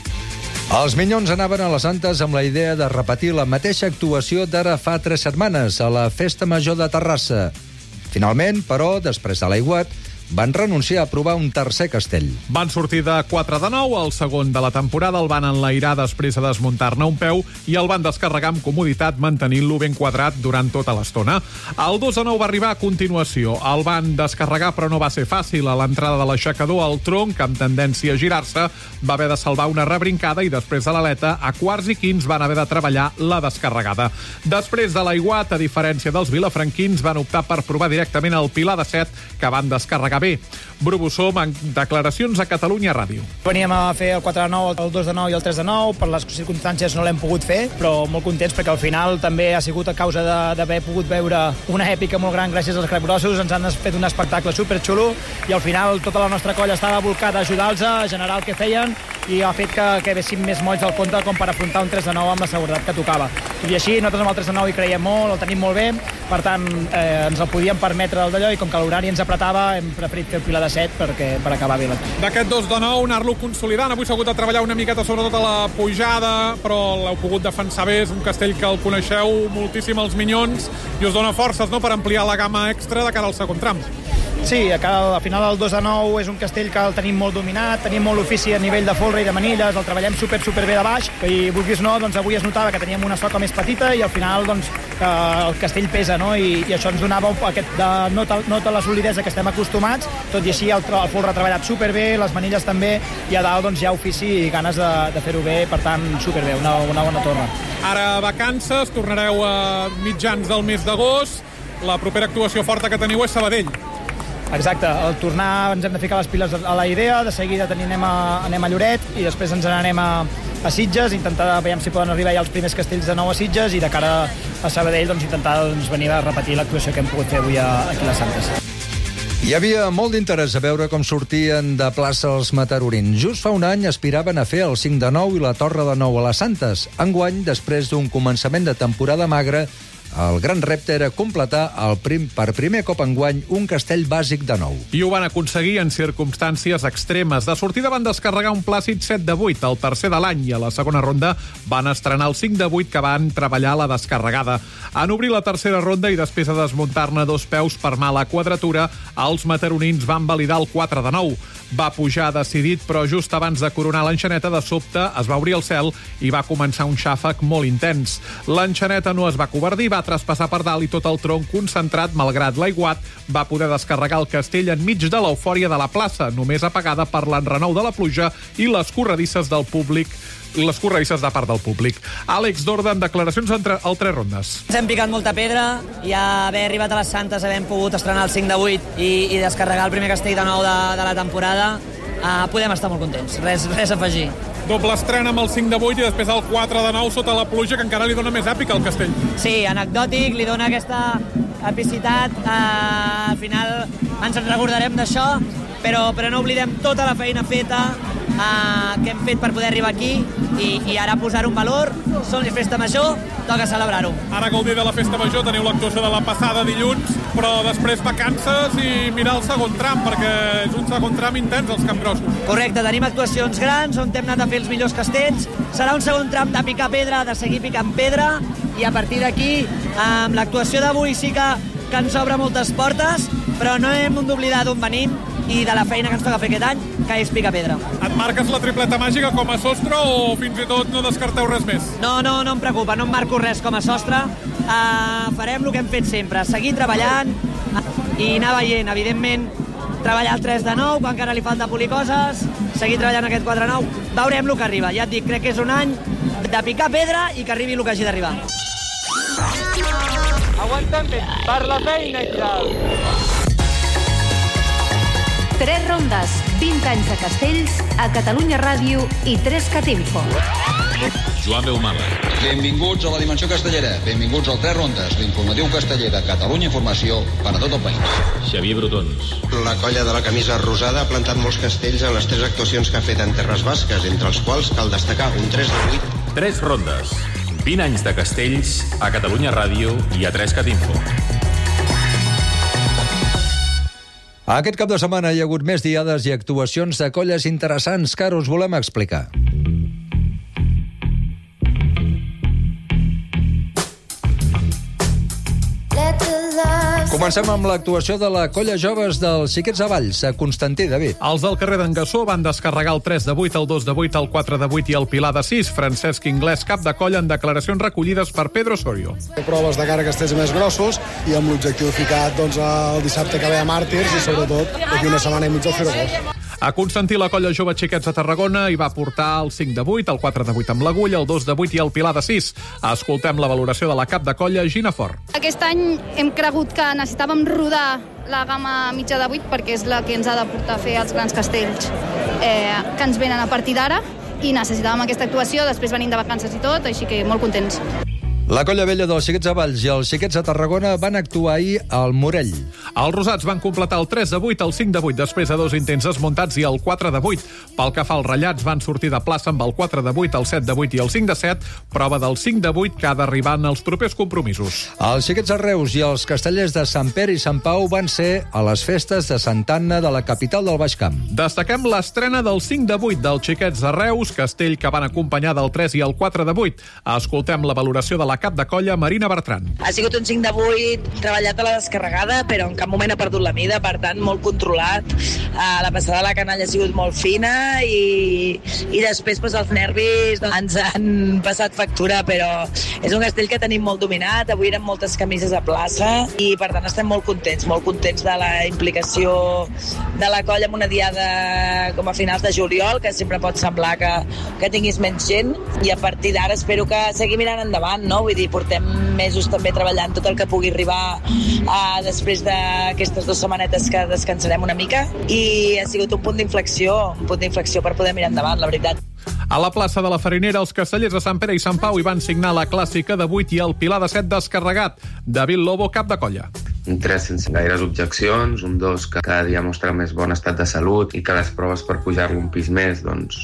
Els Minyons anaven a les Santes amb la idea de repetir la mateixa actuació d'ara fa 3 setmanes, a la Festa Major de Terrassa. Finalment, però, després de l'aiguat, van renunciar a provar un tercer castell. Van sortir de 4 de 9, el segon de la temporada el van enlairar després de desmuntar-ne un peu i el van descarregar amb comoditat, mantenint-lo ben quadrat durant tota l'estona. El 2 de 9 va arribar a continuació. El van descarregar, però no va ser fàcil. A l'entrada de l'aixecador, el tronc, amb tendència a girar-se, va haver de salvar una rebrincada i després de l'aleta, a quarts i quints, van haver de treballar la descarregada. Després de l'aiguat, a diferència dels vilafranquins, van optar per provar directament el pilar de 7, que van descarregar bé. Bru Bussom, en declaracions a Catalunya Ràdio. Veníem a fer el 4 de 9, el 2 de 9 i el 3 de 9. Per les circumstàncies no l'hem pogut fer, però molt contents perquè al final també ha sigut a causa d'haver pogut veure una èpica molt gran gràcies als capgrossos. Ens han fet un espectacle superxulo i al final tota la nostra colla estava volcada a ajudar-los a generar el que feien, i ha fet que véssim més molls del compte com per afrontar un 3 de 9 amb la seguretat que tocava. Tot i així, nosaltres amb el 3 de 9 hi creiem molt, el tenim molt bé, per tant ens el podíem permetre el d'allò, i com que l'horari ens apretava hem preferit fer el pilar de 7 per acabar bé. D'aquest 2 de 9, anar-lo consolidant. Avui s'ha hagut de treballar una miqueta sobretot a la pujada, però l'heu pogut defensar bé. És un castell que el coneixeu moltíssim els Minyons i us dona forces, no?, per ampliar la gamma extra de cara al segon tram. Sí, al final el 2 de 9 és un castell que el tenim molt dominat, tenim molt ofici a nivell de folre i de manilles, el treballem superbé de baix, i vulguis no, doncs avui es notava que teníem una soca més petita i al final doncs, el castell pesa, no? I això ens donava nota la solidesa que estem acostumats, tot i així el folre ha treballat superbé, les manilles també, i a dalt doncs, hi ha ofici i ganes de fer-ho bé, per tant superbé, una bona torre. Ara vacances, tornareu a mitjans del mes d'agost, la propera actuació forta que teniu és Sabadell. Exacte, al tornar ens hem de ficar les piles a la idea, de seguida anem a Lloret i després ens n'anem a Sitges, intentar veure si poden arribar ja els primers castells de nou a Sitges, i de cara a Sabadell doncs, intentar venir a repetir l'actuació que hem pogut fer avui aquí a les Santes. Hi havia molt d'interès a veure com sortien de plaça els matarorins. Just fa un any aspiraven a fer el 5 de 9 i la Torre de 9 a les Santes. Enguany, després d'un començament de temporada magra, el gran repte era completar per primer cop enguany un castell bàsic de 9. I ho van aconseguir en circumstàncies extremes. De sortida van descarregar un plàcid 7 de 8, el tercer de l'any, i a la segona ronda van estrenar el 5 de 8 que van treballar la descarregada. En obrir la tercera ronda i després de desmuntar-ne 2 peus per mala quadratura, els mataronins van validar el 4 de 9. Va pujar decidit, però just abans de coronar l'enxaneta, de sobte es va obrir el cel i va començar un xàfec molt intens. L'enxaneta no es va covardir, va traspassar per dalt i tot el tronc concentrat, malgrat l'aiguat, va poder descarregar el castell enmig de l'eufòria de la plaça, només apagada per l'enrenou de la pluja i les corredisses del públic, les corredisses de part del públic. Àlex Dorda, en declaracions al 3 rondes. Ens hem picat molta pedra, i haver arribat a les Santes, havent pogut estrenar el 5 de 8 i descarregar el primer castell de 9 de la temporada, podem estar molt contents, res a afegir. Doble estrena amb el 5 de 8 i després el 4 de 9 sota la pluja, que encara li dona més èpica al castell. Sí, anecdòtic, li dona aquesta epicitat. Al final ens en recordarem d'això, però no oblidem tota la feina feta que hem fet per poder arribar aquí i ara posar-ho en valor. Són les festa major, toca celebrar-ho. Ara gaudir de la festa major, teniu l'actuació de la passada dilluns, però després vacances i mirar el segon tram, perquè és un segon tram intens als Campgrossos. Correcte, tenim actuacions grans on hem anat a fer els millors castells. Serà un segon tram de picar pedra, de seguir picant pedra, i a partir d'aquí, amb l'actuació d'avui sí que ens obre moltes portes, però no hem d'oblidar d'on venim i de la feina que ens toca fer aquest any, que és picar pedra. Et marques la tripleta màgica com a sostre o fins i tot no descarteu res més? No em preocupa, no em marco res com a sostre. Farem el que hem fet sempre, seguir treballant i anar veient, evidentment, treballar el 3 de 9, quan encara li falta polir coses, seguir treballant aquest 4 de 9, veurem el que arriba. Ja et dic, crec que és un any de picar pedra i que arribi el que hagi d'arribar. Aguanta'm per la feina, Giral. 3 rondes, 20 anys de castells, a Catalunya Ràdio i 3CAT Info. Joan Beumala. Benvinguts a la Dimensió Castellera. Benvinguts al 3 rondes, l'informatiu casteller de Catalunya Informació per a tot el país. Xavier Brotons. La colla de la camisa rosada ha plantat molts castells en les 3 actuacions que ha fet en Terres Basques, entre els quals cal destacar un 3 de 8. 3 rondes, 20 anys de castells, a Catalunya Ràdio i a 3CAT Info. Aquest cap de setmana hi ha hagut més diades i actuacions de colles interessants que ara us volem explicar. Comencem amb l'actuació de la colla joves dels Xiquets de Valls, a Constantí, David. Els del carrer d'en Gassó van descarregar el 3 de 8, el 2 de 8, el 4 de 8 i el Pilar de 6. Francesc Inglés, cap de colla, en declaracions recollides per Pedro Osorio. Proves de cara a castells més grossos i amb l'objectiu ficat el dissabte que ve a Màrtirs i sobretot d'aquí una setmana i mitja al Firogós. A Constantí, la colla jove Xiquets de Tarragona hi va portar el 5 de 8, el 4 de 8 amb l'agulla, el 2 de 8 i el Pilar de 6. Escoltem la valoració de la cap de colla, Gina Fort. Aquest any hem cregut que necessitàvem rodar la gamma mitja de 8 perquè és la que ens ha de portar a fer els grans castells que ens venen a partir d'ara i necessitàvem aquesta actuació, després venim de vacances i tot, així que molt contents. La colla vella dels Xiquets de Valls i els Xiquets de Tarragona van actuar ahir al Morell. Els rosats van completar el 3 de 8, el 5 de 8, després de 2 intents desmuntats i el 4 de 8. Pel que fa als ratllats, van sortir de plaça amb el 4 de 8, el 7 de 8 i el 5 de 7, prova del 5 de 8 que ha d'arribar en els propers compromisos. Els Xiquets de Reus i els castellers de Sant Pere i Sant Pau van ser a les festes de Sant Anna de la capital del Baix Camp. Destaquem l'estrena del 5 de 8 dels Xiquets de Reus, castell que van acompanyar del 3 i el 4 de 8. Escoltem la valoració de la cap de colla, Marina Bertran. Ha sigut un 5 de 8 treballat a la descarregada, però en cap moment ha perdut la mida, per tant, molt controlat. La passada de la canalla ha sigut molt fina i després els nervis ens han passat factura, però és un castell que tenim molt dominat. Avui eren moltes camises a plaça i, per tant, estem molt contents de la implicació de la colla en una diada com a finals de juliol, que sempre pot semblar que tinguis menys gent, i a partir d'ara espero que seguim mirant endavant, no? Vull dir, portem mesos també treballant tot el que pugui arribar després d'aquestes 2 setmanetes que descansarem una mica, i ha sigut un punt d'inflexió per poder mirar endavant, la veritat. A la plaça de la Farinera, els castellers de Sant Pere i Sant Pau hi van signar la clàssica de 8 i el Pilar de 7 descarregat. David Lobo, cap de colla. Un 3 sense gaires objeccions, un 2 que cada dia mostra més bon estat de salut i que les proves per pujar-lo un pis més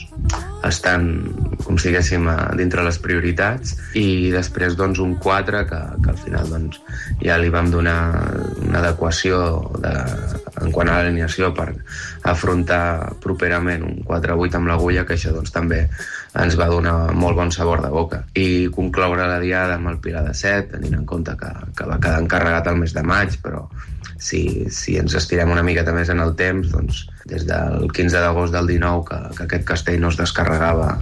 estan, com si diguéssim, dintre les prioritats, i després un 4 que al final ja li vam donar una adequació en quant a l'alineació per afrontar properament un 4-8 amb l'agulla, que això també ens va donar molt bon sabor de boca. I concloure la diada amb el Pilar de 7, tenint en compte que va quedar encarregat el mes de maig, però si ens estirem una miqueta més en el temps, des del 15 d'agost del 19 que aquest castell no es descarregava.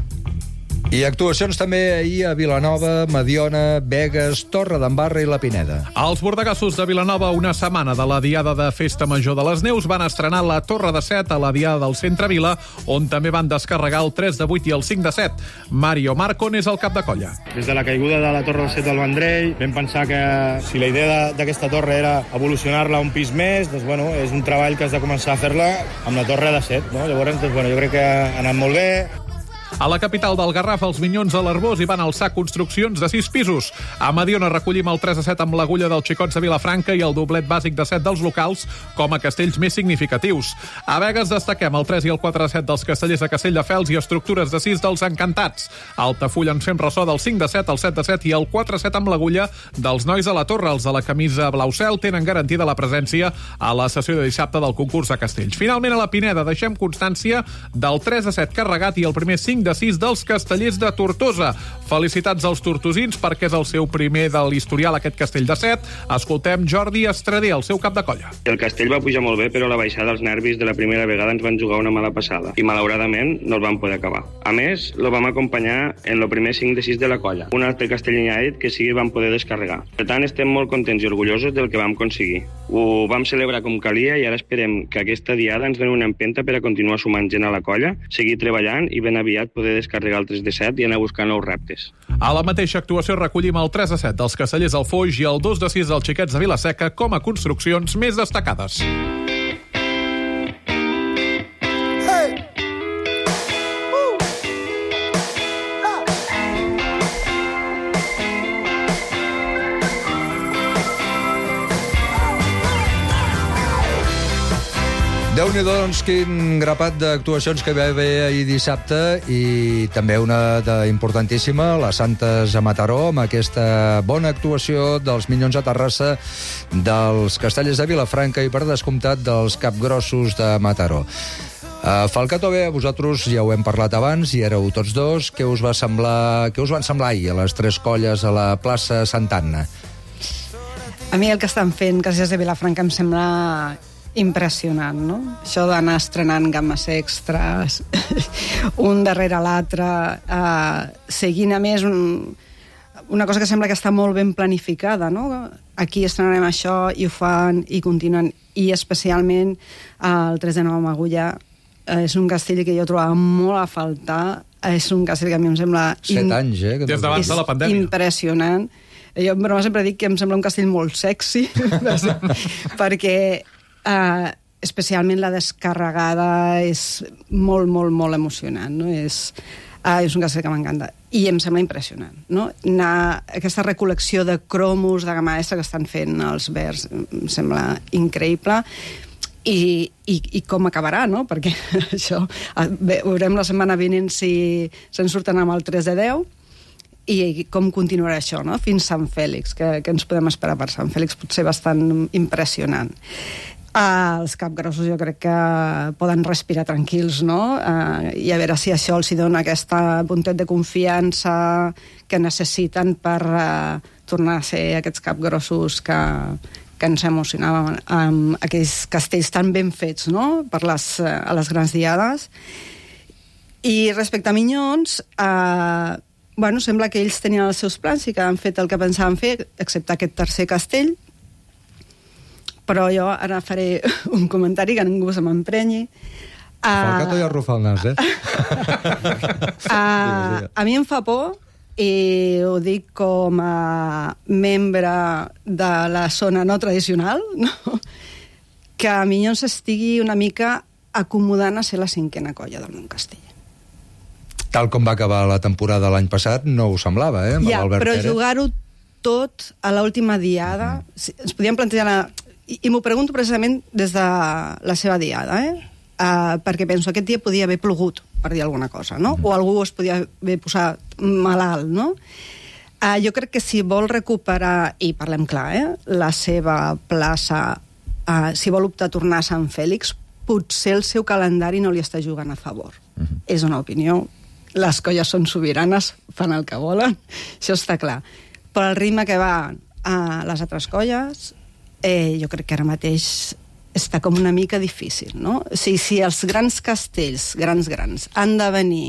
I actuacions també ahir a Vilanova, Mediona, Begues, Torredembarra i la Pineda. Els bordegassos de Vilanova, una setmana de la diada de Festa Major de les Neus, van estrenar la Torre de 7 a la diada del Centre Vila, on també van descarregar el 3 de 8 i el 5 de 7. Mario Marcon és el cap de colla. Des de la caiguda de la Torre de 7 del Vendrell vam pensar que si la idea d'aquesta torre era evolucionar-la un pis més, és un treball que has de començar a fer-la amb la Torre de 7. No? Llavors, jo crec que ha anat molt bé. A la capital del Garraf, els Minyons a l'Arbós hi van alçar construccions de 6 pisos. A Mediona recollim el 3-7 amb l'Agulla dels Xicots de Vilafranca i el doblet bàsic de 7 dels locals com a castells més significatius. A Begues destaquem el 3 i el 4-7 dels castellers de Castelldefels i estructures de 6 dels Encantats. A Altafulla ens fem ressò del 5-7, el 7-7 i el 4-7 amb l'Agulla dels nois a la Torre. Els de la camisa blau cel tenen garantida la presència a la sessió de dissabte del concurs de castells. Finalment, a la Pineda deixem constància del 3-7 carregat i el primer 5-6 dels castellers de Tortosa. Felicitats als tortosins perquè és el seu primer de l'historial aquest castell de 7. Escoltem Jordi Estrader, el seu cap de colla. El castell va pujar molt bé, però la baixada dels nervis de la primera vegada ens van jugar una mala passada i malauradament no el vam poder acabar. A més, lo vam acompanyar en el primer 5-6 de la colla. Un altre castell inèdit que sí vam poder descarregar. Per tant, estem molt contents i orgullosos del que vam aconseguir. Ho vam celebrar com calia i ara esperem que aquesta diada ens doni una empenta per a continuar sumant gent a la colla, seguir treballant i ben aviat poder descarregar el 3-7 i anar buscant nous reptes. A la mateixa actuació recollim el 3-7 dels castellers del Foix i el 2-6 dels Xiquets de Vilaseca com a construccions més destacades. Déu-n'hi-do, doncs, quin grapat d'actuacions que va haver ahir dissabte i també una importantíssima, la Santes a Mataró, amb aquesta bona actuació dels Minyons a Terrassa, dels Castellers de Vilafranca i, per descomptat, dels Capgrossos de Mataró. Falcato, bé, vosaltres ja ho hem parlat abans i éreu tots dos. Què us van semblar ahir a les tres colles a la plaça Santa Anna? A mi el que estan fent Castellers de Vilafranca em sembla impressionant, no? Això d'anar estrenant gammes extras, un darrere l'altre, seguint a més una cosa que sembla que està molt ben planificada, no? Aquí estrenarem això i ho fan i continuen, i especialment el 3 de 9 amb Agulla és un castell que jo trobava molt a faltar, és un castell que a mi em sembla 7 anys, des d'abans de la pandèmia. Impressionant. Jo en broma sempre dic que em sembla un castell molt sexy perquè especialment la descarregada és molt, molt, molt emocionant, no? És un castell que m'encanta i em sembla impressionant, no? Aquesta recol·lecció de cromos de gamma extra que estan fent els verds em sembla increïble i com acabarà, no? Perquè això veurem la setmana vinent si se'n surten amb el 3 de 10 i com continuarà això, no? Fins Sant Fèlix, que ens podem esperar per Sant Fèlix, potser bastant impressionant. Els capgrossos jo crec que poden respirar tranquils, no? I a veure si això els dona aquesta puntet de confiança que necessiten per tornar a ser aquests capgrossos que ens emocionàvem amb aquells castells tan ben fets, no? A les grans diades. I respecte a Minyons, sembla que ells tenien els seus plans i que han fet el que pensaven fer, excepte aquest tercer castell. Però jo ara faré un comentari que ningú se m'emprenyi. Falcato ja arrufa el nas, A mi em fa por, i ho dic com a membre de la zona no tradicional, no? Que Minyons estigui una mica acomodant a ser la 5a colla del Montcastell. Tal com va acabar la temporada l'any passat, no ho semblava, amb l'Albert però Pérez. Jugar-ho tot a l'última diada, ens podíem plantejar I m'ho pregunto precisament des de la seva diada, perquè penso aquest dia podia haver plogut, per dir alguna cosa, no? O algú es podia haver posat malalt, no? Jo crec que si vol recuperar, i parlem clar, la seva plaça, si vol optar a tornar a Sant Fèlix, potser el seu calendari no li està jugant a favor. És una opinió. Les colles són sobiranes, fan el que volen, això està clar. Però el ritme que van a les altres colles, jo crec que ara mateix està com una mica difícil, no? O sigui, si els grans castells, grans, han de venir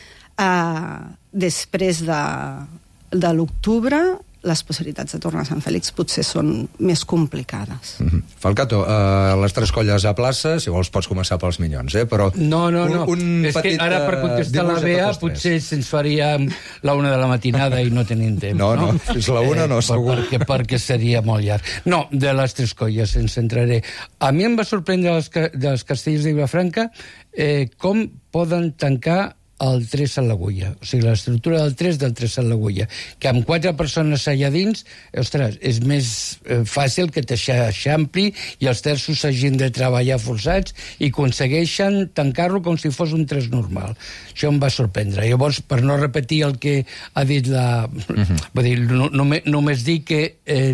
després de l'octubre, les possibilitats de tornar a Sant Fèlix potser són més complicades. Falcato, les tres colles a plaça, si vols pots començar pels Minyons, però... No. És que ara per contestar la Bea potser se'ns faria la 1 de la matinada i no tenim temps. No, fins la 1 no, segur. Perquè seria molt llarg. No, de les tres colles ens centraré. A mi em va sorprendre dels castells de Vilafranca com poden tancar el 3 en l'agulla. O sigui, l'estructura del 3 en l'agulla. Que amb 4 persones allà dins, ostres, és més fàcil que t'eixampli i els terços s'hagin de treballar forçats i aconsegueixen tancar-lo com si fos un 3 normal. Això em va sorprendre. Llavors, per no repetir el que ha dit la... Vull dir, només dir que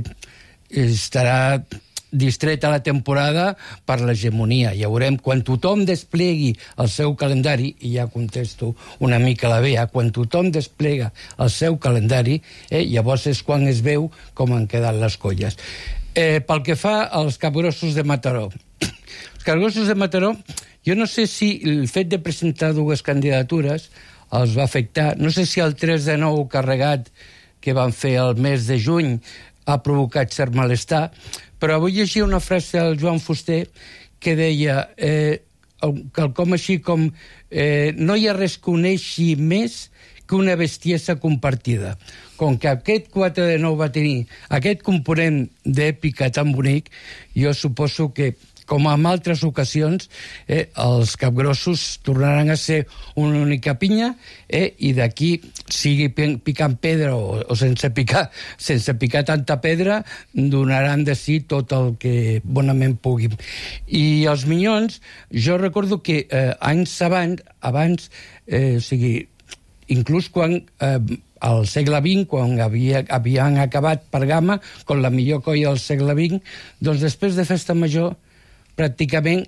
estarà distreta la temporada per l'hegemonia. Ja veurem, quan tothom desplegui el seu calendari, i ja contesto una mica la Bea, quan tothom desplega el seu calendari, llavors és quan es veu com han quedat les colles. Pel que fa als capgrossos de Mataró. Els capgrossos de Mataró, jo no sé si el fet de presentar 2 candidatures els va afectar. No sé si el 3 de 9 carregat que van fer el mes de juny ha provocat cert malestar, però avui llegia una frase del Joan Fuster que deia quelcom així com no hi ha res que uneixi més que una bestiesa compartida. Com que aquest 4 de 9 va tenir aquest component d'èpica tan bonic, jo suposo que, com en altres ocasions, els capgrossos tornaran a ser una única pinya i d'aquí, sigui picant pedra o sense picar tanta pedra, donaran de si tot el que bonament puguin. I els Minyons, jo recordo que anys abans, o sigui, inclús quan al segle XX, quan havien acabat per Gama, com la millor colla del segle XX, doncs després de Festa Major, pràcticament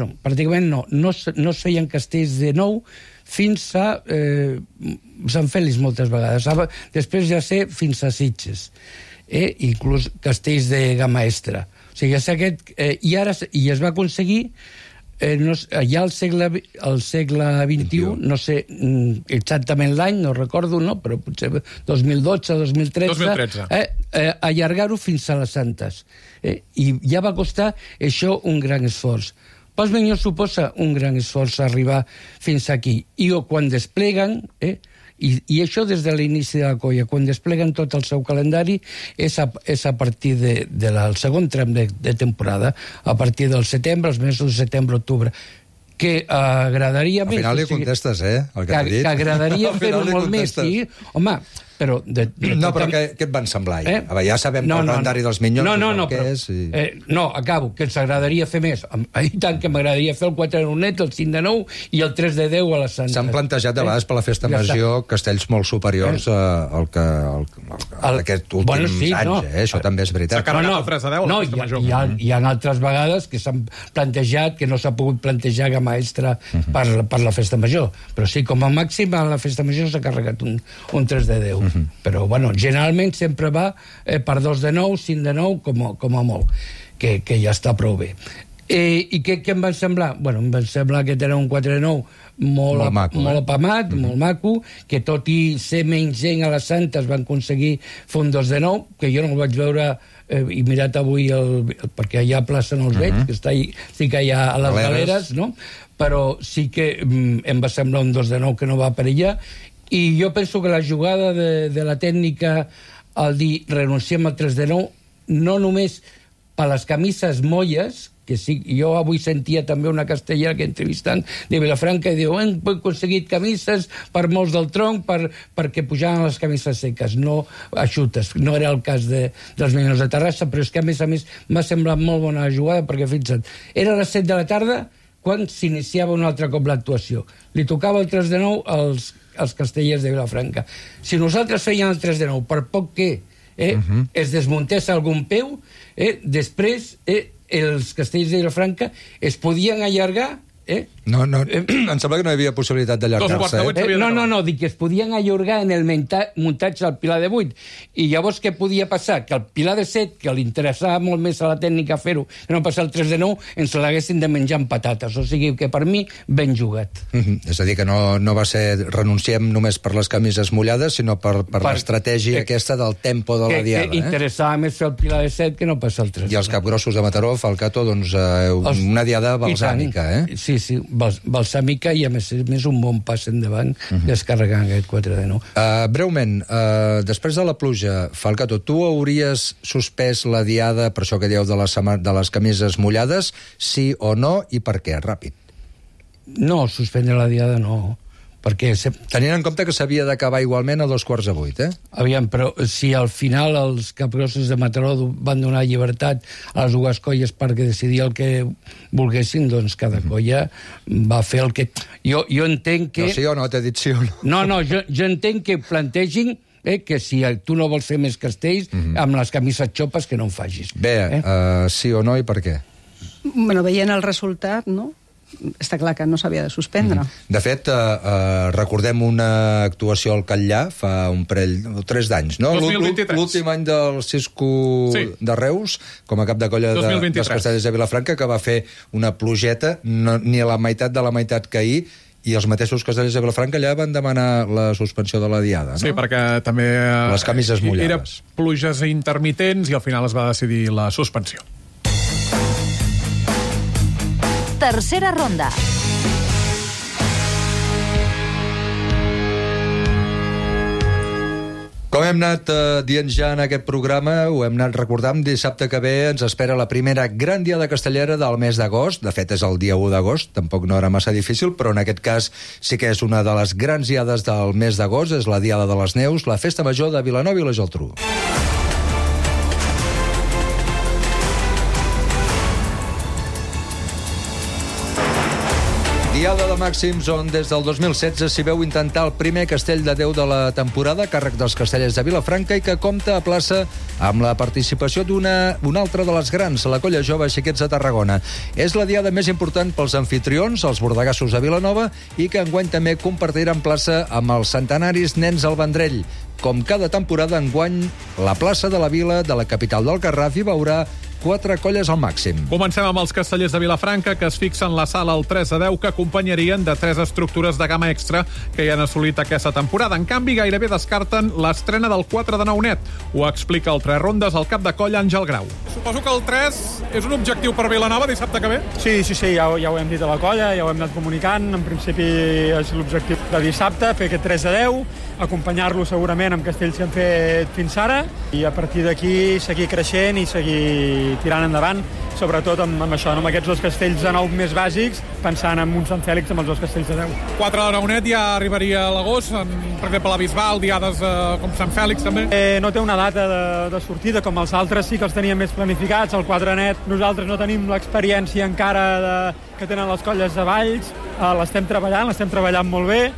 no es feien castells de nou fins a Sant Fèlix moltes vegades. Després ja sé fins a Sitges. Inclús castells de gamma extra. O sigui, i es va aconseguir ja al segle XXI, no sé exactament l'any, no recordo, però potser 2012, 2013, allargar-ho fins a les Santes. I ja va costar això un gran esforç. Pels Minyons suposa un gran esforç arribar fins aquí. I quan despleguen, i això des de l'inici de la colla, quan despleguen tot el seu calendari, és a partir del segon tram de temporada, a partir del setembre, els mesos de setembre-octubre, que agradaria més... Al final li contestes, el que t'ha dit. Que agradaria fer-ho molt més, sí. Home, però... No, però què et van semblar? Ja sabem el calendari dels Minyons, què és... No, acabo, que ens agradaria fer més. I tant que m'agradaria fer el 4 de 9 net, el 5 de 9 i el 3 de 10 a la Santa. S'han plantejat de vegades per la Festa Major castells molt superiors al que aquests últims anys, això també és veritat. S'ha carregat el 3 de 10 a la Festa Major. Hi ha altres vegades que s'han plantejat, que no s'ha pogut plantejar gamma extra per la Festa Major, però sí, com a màxim a la Festa Major s'ha carregat un 3 de 10. Però, generalment sempre va per 2 de 9, 5 de 9, com a molt, que ja està prou bé. I què em va semblar? Em va semblar que era un 4 de 9 molt apamat, molt maco, que tot i ser menys gent a les Santes van aconseguir fer un 2 de 9, que jo no el vaig veure, he mirat avui, perquè allà a plaça no els veig, que estic allà a les galeres, no? Però sí que em va semblar un 2 de 9 que no va perillar. I jo penso que la jugada de la tècnica al dir renunciem al 3 de 9, no només per les camises molles, que sí, jo avui sentia també una castellera que entrevistant de Vilafranca i diu, hem aconseguit camises per molts del tronc perquè pujaven les camises seques, no eixutes. No era el cas dels Minyons de Terrassa, però és que a més m'ha semblat molt bona la jugada perquè fixa't, era a les 7 de la tarda quan s'iniciava un altre cop l'actuació. Li tocava el 3 de 9 als castellers de Vilafranca. Si nosaltres fèiem el 3 de 9, per poc que es desmuntés algun peu, després els castellers de Vilafranca es podien allargar No, em sembla que no hi havia possibilitat d'allargar-se. No, dic que es podien allargar en el muntatge del Pilar de 8. I llavors què podia passar? Que el Pilar de 7, que li interessava molt més a la tècnica fer-ho, que no passar el 3 de 9, ens l'haguessin de menjar amb patates. O sigui que per mi, ben jugat. És a dir, que no va ser renunciem només per les camises mullades, sinó per l'estratègia aquesta del tempo de la diada. Que interessava més fer el Pilar de 7 que no passar el 3 de 9. I els capgrossos de Mataró, Falcato, doncs una diada balsàmica, Sí, balsàmica i a més un bon pas endavant descarregant aquest 4 de 9. Breument, després de la pluja, Falcato, tu hauries suspès la diada, per això que dieu de les camises mullades, sí o no, i per què? Ràpid. No, suspendre la diada no, perquè... Tenint en compte que s'havia d'acabar igualment a 7:15, eh? Aviam, però si al final els capgrossos de Mataró van donar llibertat a les dues colles perquè decidir el que volguessin, doncs cada colla va fer el que... Jo entenc que... No, sí o no, t'he dit sí o no. No, jo entenc que plantegin que si tu no vols fer més castells, amb les camises xopes que no en facis. Bé, sí o no i per què? Bueno, veient el resultat, no? Està clar que no s'havia de suspendre. De fet, recordem una actuació al Catllà fa un parell, 3 d'anys, no? 2023. L'últim any del Cisco de Reus, com a cap de colla dels Castellers de Vilafranca, que va fer una plugeta, ni a la meitat de la meitat que ahir, i els mateixos Castellers de Vilafranca allà van demanar la suspensió de la diada, no? Sí, perquè també... Les camises mullades. Era pluges intermitents i al final es va decidir la suspensió. Tercera ronda. Com hem anat dient ja en aquest programa, ho hem anat recordant, dissabte que ve ens espera la primera gran diada castellera del mes d'agost. De fet, és el dia 1 d'agost, tampoc no era massa difícil, però en aquest cas sí que és una de les grans diades del mes d'agost, és la Diada de les Neus, la Festa Major de Vilanova i la Geltrú. Diada de màxims on des del 2016 s'hi veu intentar el primer castell de Déu de la temporada, càrrec dels Castellers de Vilafranca, i que compta a plaça amb la participació d'una altra de les grans, la Colla Jove Xiquets de Tarragona. És la diada més important pels anfitrions, els bordegassos de Vilanova, i que enguany també compartiran plaça amb els centenaris Nens al Vendrell. Com cada temporada, enguany, la plaça de la Vila de la capital del Garraf hi veurà 4 colles al màxim. Comencem amb els Castellers de Vilafranca, que es fixen la sala al 3-10, que acompanyarien de 3 estructures de gamma extra que hi han assolit aquesta temporada. En canvi, gairebé descarten l'estrena del 4-9 net. Ho explica el 3 rondes al cap de colla Àngel Grau. Suposo que el 3 és un objectiu per Vilanova dissabte que ve? Sí, ja ho hem dit a la colla, ja ho hem anat comunicant. En principi és l'objectiu de dissabte, fer aquest 3-10, acompanyar-lo segurament amb castells que hem fet fins ara, i a partir d'aquí seguir creixent i seguir tirant endavant, sobretot amb això, amb aquests 2 castells de 9 més bàsics, pensant en un Sant Fèlix amb els 2 castells de 10. 4-9 net ja arribaria a l'agost, per exemple, la Bisbal, diades com Sant Fèlix també? No té una data de sortida, com els altres sí que els teníem més planificats. El 4 net, nosaltres no tenim l'experiència encara que tenen les colles de Valls, l'estem treballant molt bé,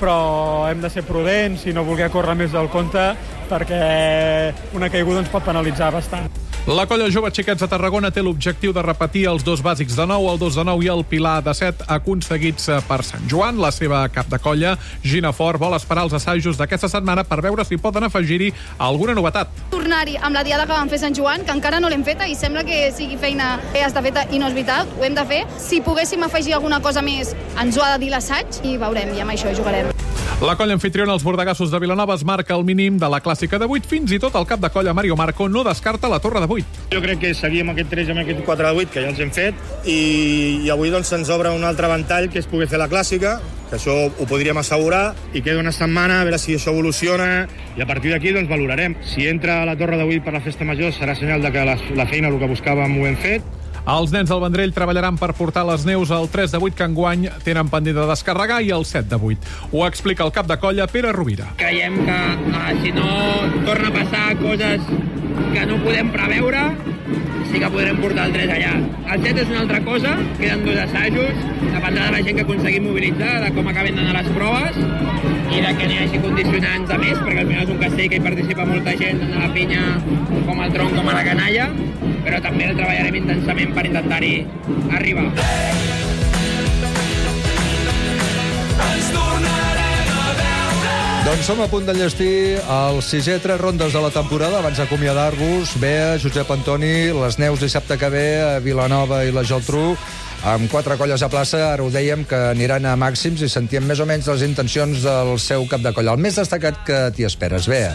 però hem de ser prudents i no voler córrer més del compte, perquè una caiguda ens pot penalitzar bastant. La Colla Jove Xiquets de Tarragona té l'objectiu de repetir els 2 bàsics de 9, el 2 de 9 i el pilar de 7 aconseguits per Sant Joan. La seva cap de colla, Gina Fort, vol esperar els assajos d'aquesta setmana per veure si poden afegir-hi alguna novetat. Tornar-hi amb la diada que vam fer Sant Joan, que encara no l'hem feta i sembla que sigui feina que ja està feta i no és veritat, ho hem de fer. Si poguéssim afegir alguna cosa més, ens ho ha de dir l'assaig i veurem, i amb això jugarem. La colla anfitriona, els bordegassos de Vilanova, es marca el mínim de la clàssica de 8, fins i tot el cap de colla Mario Marco no descarta la torre de 8. Jo crec que seguir amb aquest 3 i amb aquest 4 de 8, que ja els hem fet, i avui doncs se'ns obre un altre ventall, que és poder fer la clàssica, que això ho podríem assegurar, i queda una setmana a veure si això evoluciona, i a partir d'aquí doncs valorarem. Si entra a la torre de 8 per la festa major, serà senyal de que la feina, el que buscàvem, ho hem fet. Els nens del Vendrell treballaran per portar les neus al 3 de 8 que enguany tenen pendent de descarregar i el 7 de 8. Ho explica el cap de colla Pere Rovira. Creiem que si no torna a passar coses que no podem preveure, sí que podrem portar el 3 allà. El 7 és una altra cosa, queden 2 assajos, dependrà de la gent que aconseguim mobilitzar, de com acaben d'anar les proves i de que n'hi hagi condicionants a més, perquè al final és un castell que hi participa molta gent, tant a la pinya com al tronc com a la canalla, però també el treballarem intensament per intentar-hi arribar. Doncs som a punt d'enllestir el 6è 3 rondes de la temporada. Abans d'acomiadar-vos, Bea, Josep Antoni, les neus dissabte que ve a Vilanova i la Geltrú, amb 4 colles a plaça. Ara ho dèiem, que aniran a màxims i sentíem més o menys les intencions del seu cap de colla. El més destacat que t'hi esperes, Bea?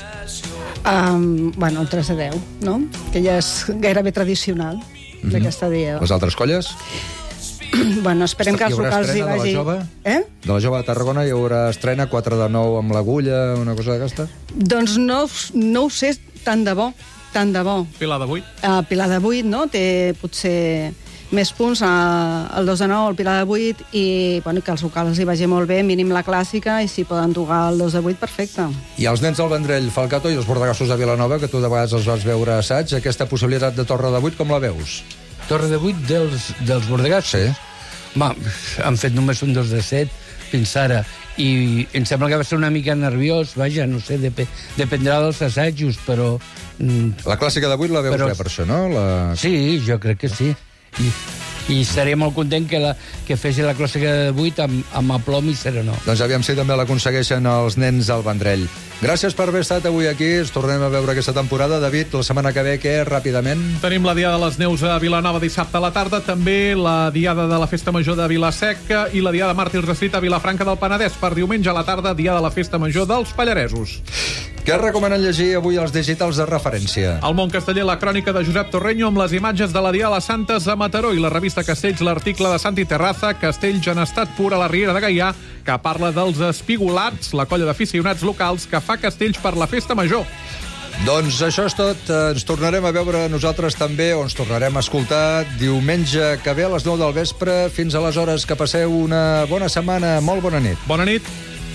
Bueno, el 3 de 10, no? Que ja és gairebé tradicional d'aquesta dia. Les altres colles? Bueno, esperem que els locals hi vagi... De la Jove de Tarragona hi haurà estrena 4 de 9 amb l'agulla, una cosa d'aquesta? Doncs no ho sé tant de bo. Pilar de 8? Pilar de 8, no? Té potser més punts, el 2 de 9, el Pilar de 8, i bueno, que els locals hi vagi molt bé, mínim la clàssica, i si poden tocar el 2 de 8, perfecte. I els nens del Vendrell, Falcato, i els bordegassos de Vilanova, que tu de vegades els vas veure a assaig, aquesta possibilitat de torre de 8, com la veus? Torre de 8 dels bordegassos? Sí. Va, han fet només un 2 de 7 fins ara, i em sembla que va ser una mica nerviós, vaja, no sé, dependrà dels assajos, però... La clàssica de 8 la veus bé per això, no? Sí, jo crec que sí. I estaria molt content que fessi la clàssica de 8 amb aplom i serenor. Doncs aviam si també l'aconsegueixen els nens del Vendrell. Gràcies per haver estat avui aquí. Ens tornem a veure aquesta temporada. David, la setmana que ve, què, ràpidament? Tenim la Diada de les Neus a Vilanova dissabte a la tarda, també la Diada de la Festa Major de Vila-seca i la Diada de Màrtirs de Cita a Vilafranca del Penedès. Per diumenge a la tarda, Diada de la Festa Major dels Pallaresos. Què recomanen llegir avui els digitals de referència? El Món Casteller, la crònica de Josep Torreño amb les imatges de la Diada de les Santes a Mataró, i la revista Castells, l'article de Santi Terraza, Castells en estat pur a la Riera de Gaià, que parla dels espigolats, la colla d'aficionats locals que fa castells per la Festa Major. Doncs això és tot. Ens tornarem a veure nosaltres també, o ens tornarem a escoltar diumenge que ve a les 9 del vespre. Fins aleshores, que passeu una bona setmana. Molt bona nit. Bona nit.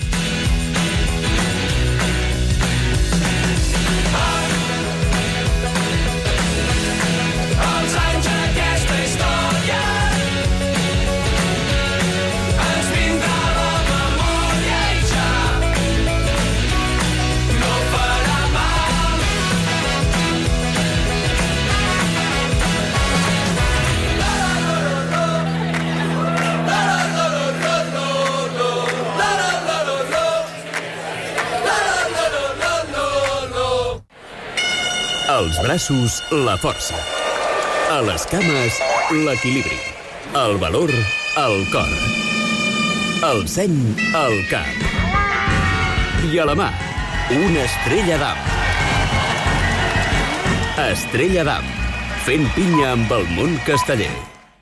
Als braços, la força. A les cames, l'equilibri. El valor, el cor. El seny, el cap. I a la mà, una estrella d'am. Estrella d'am, fent pinya amb el món casteller.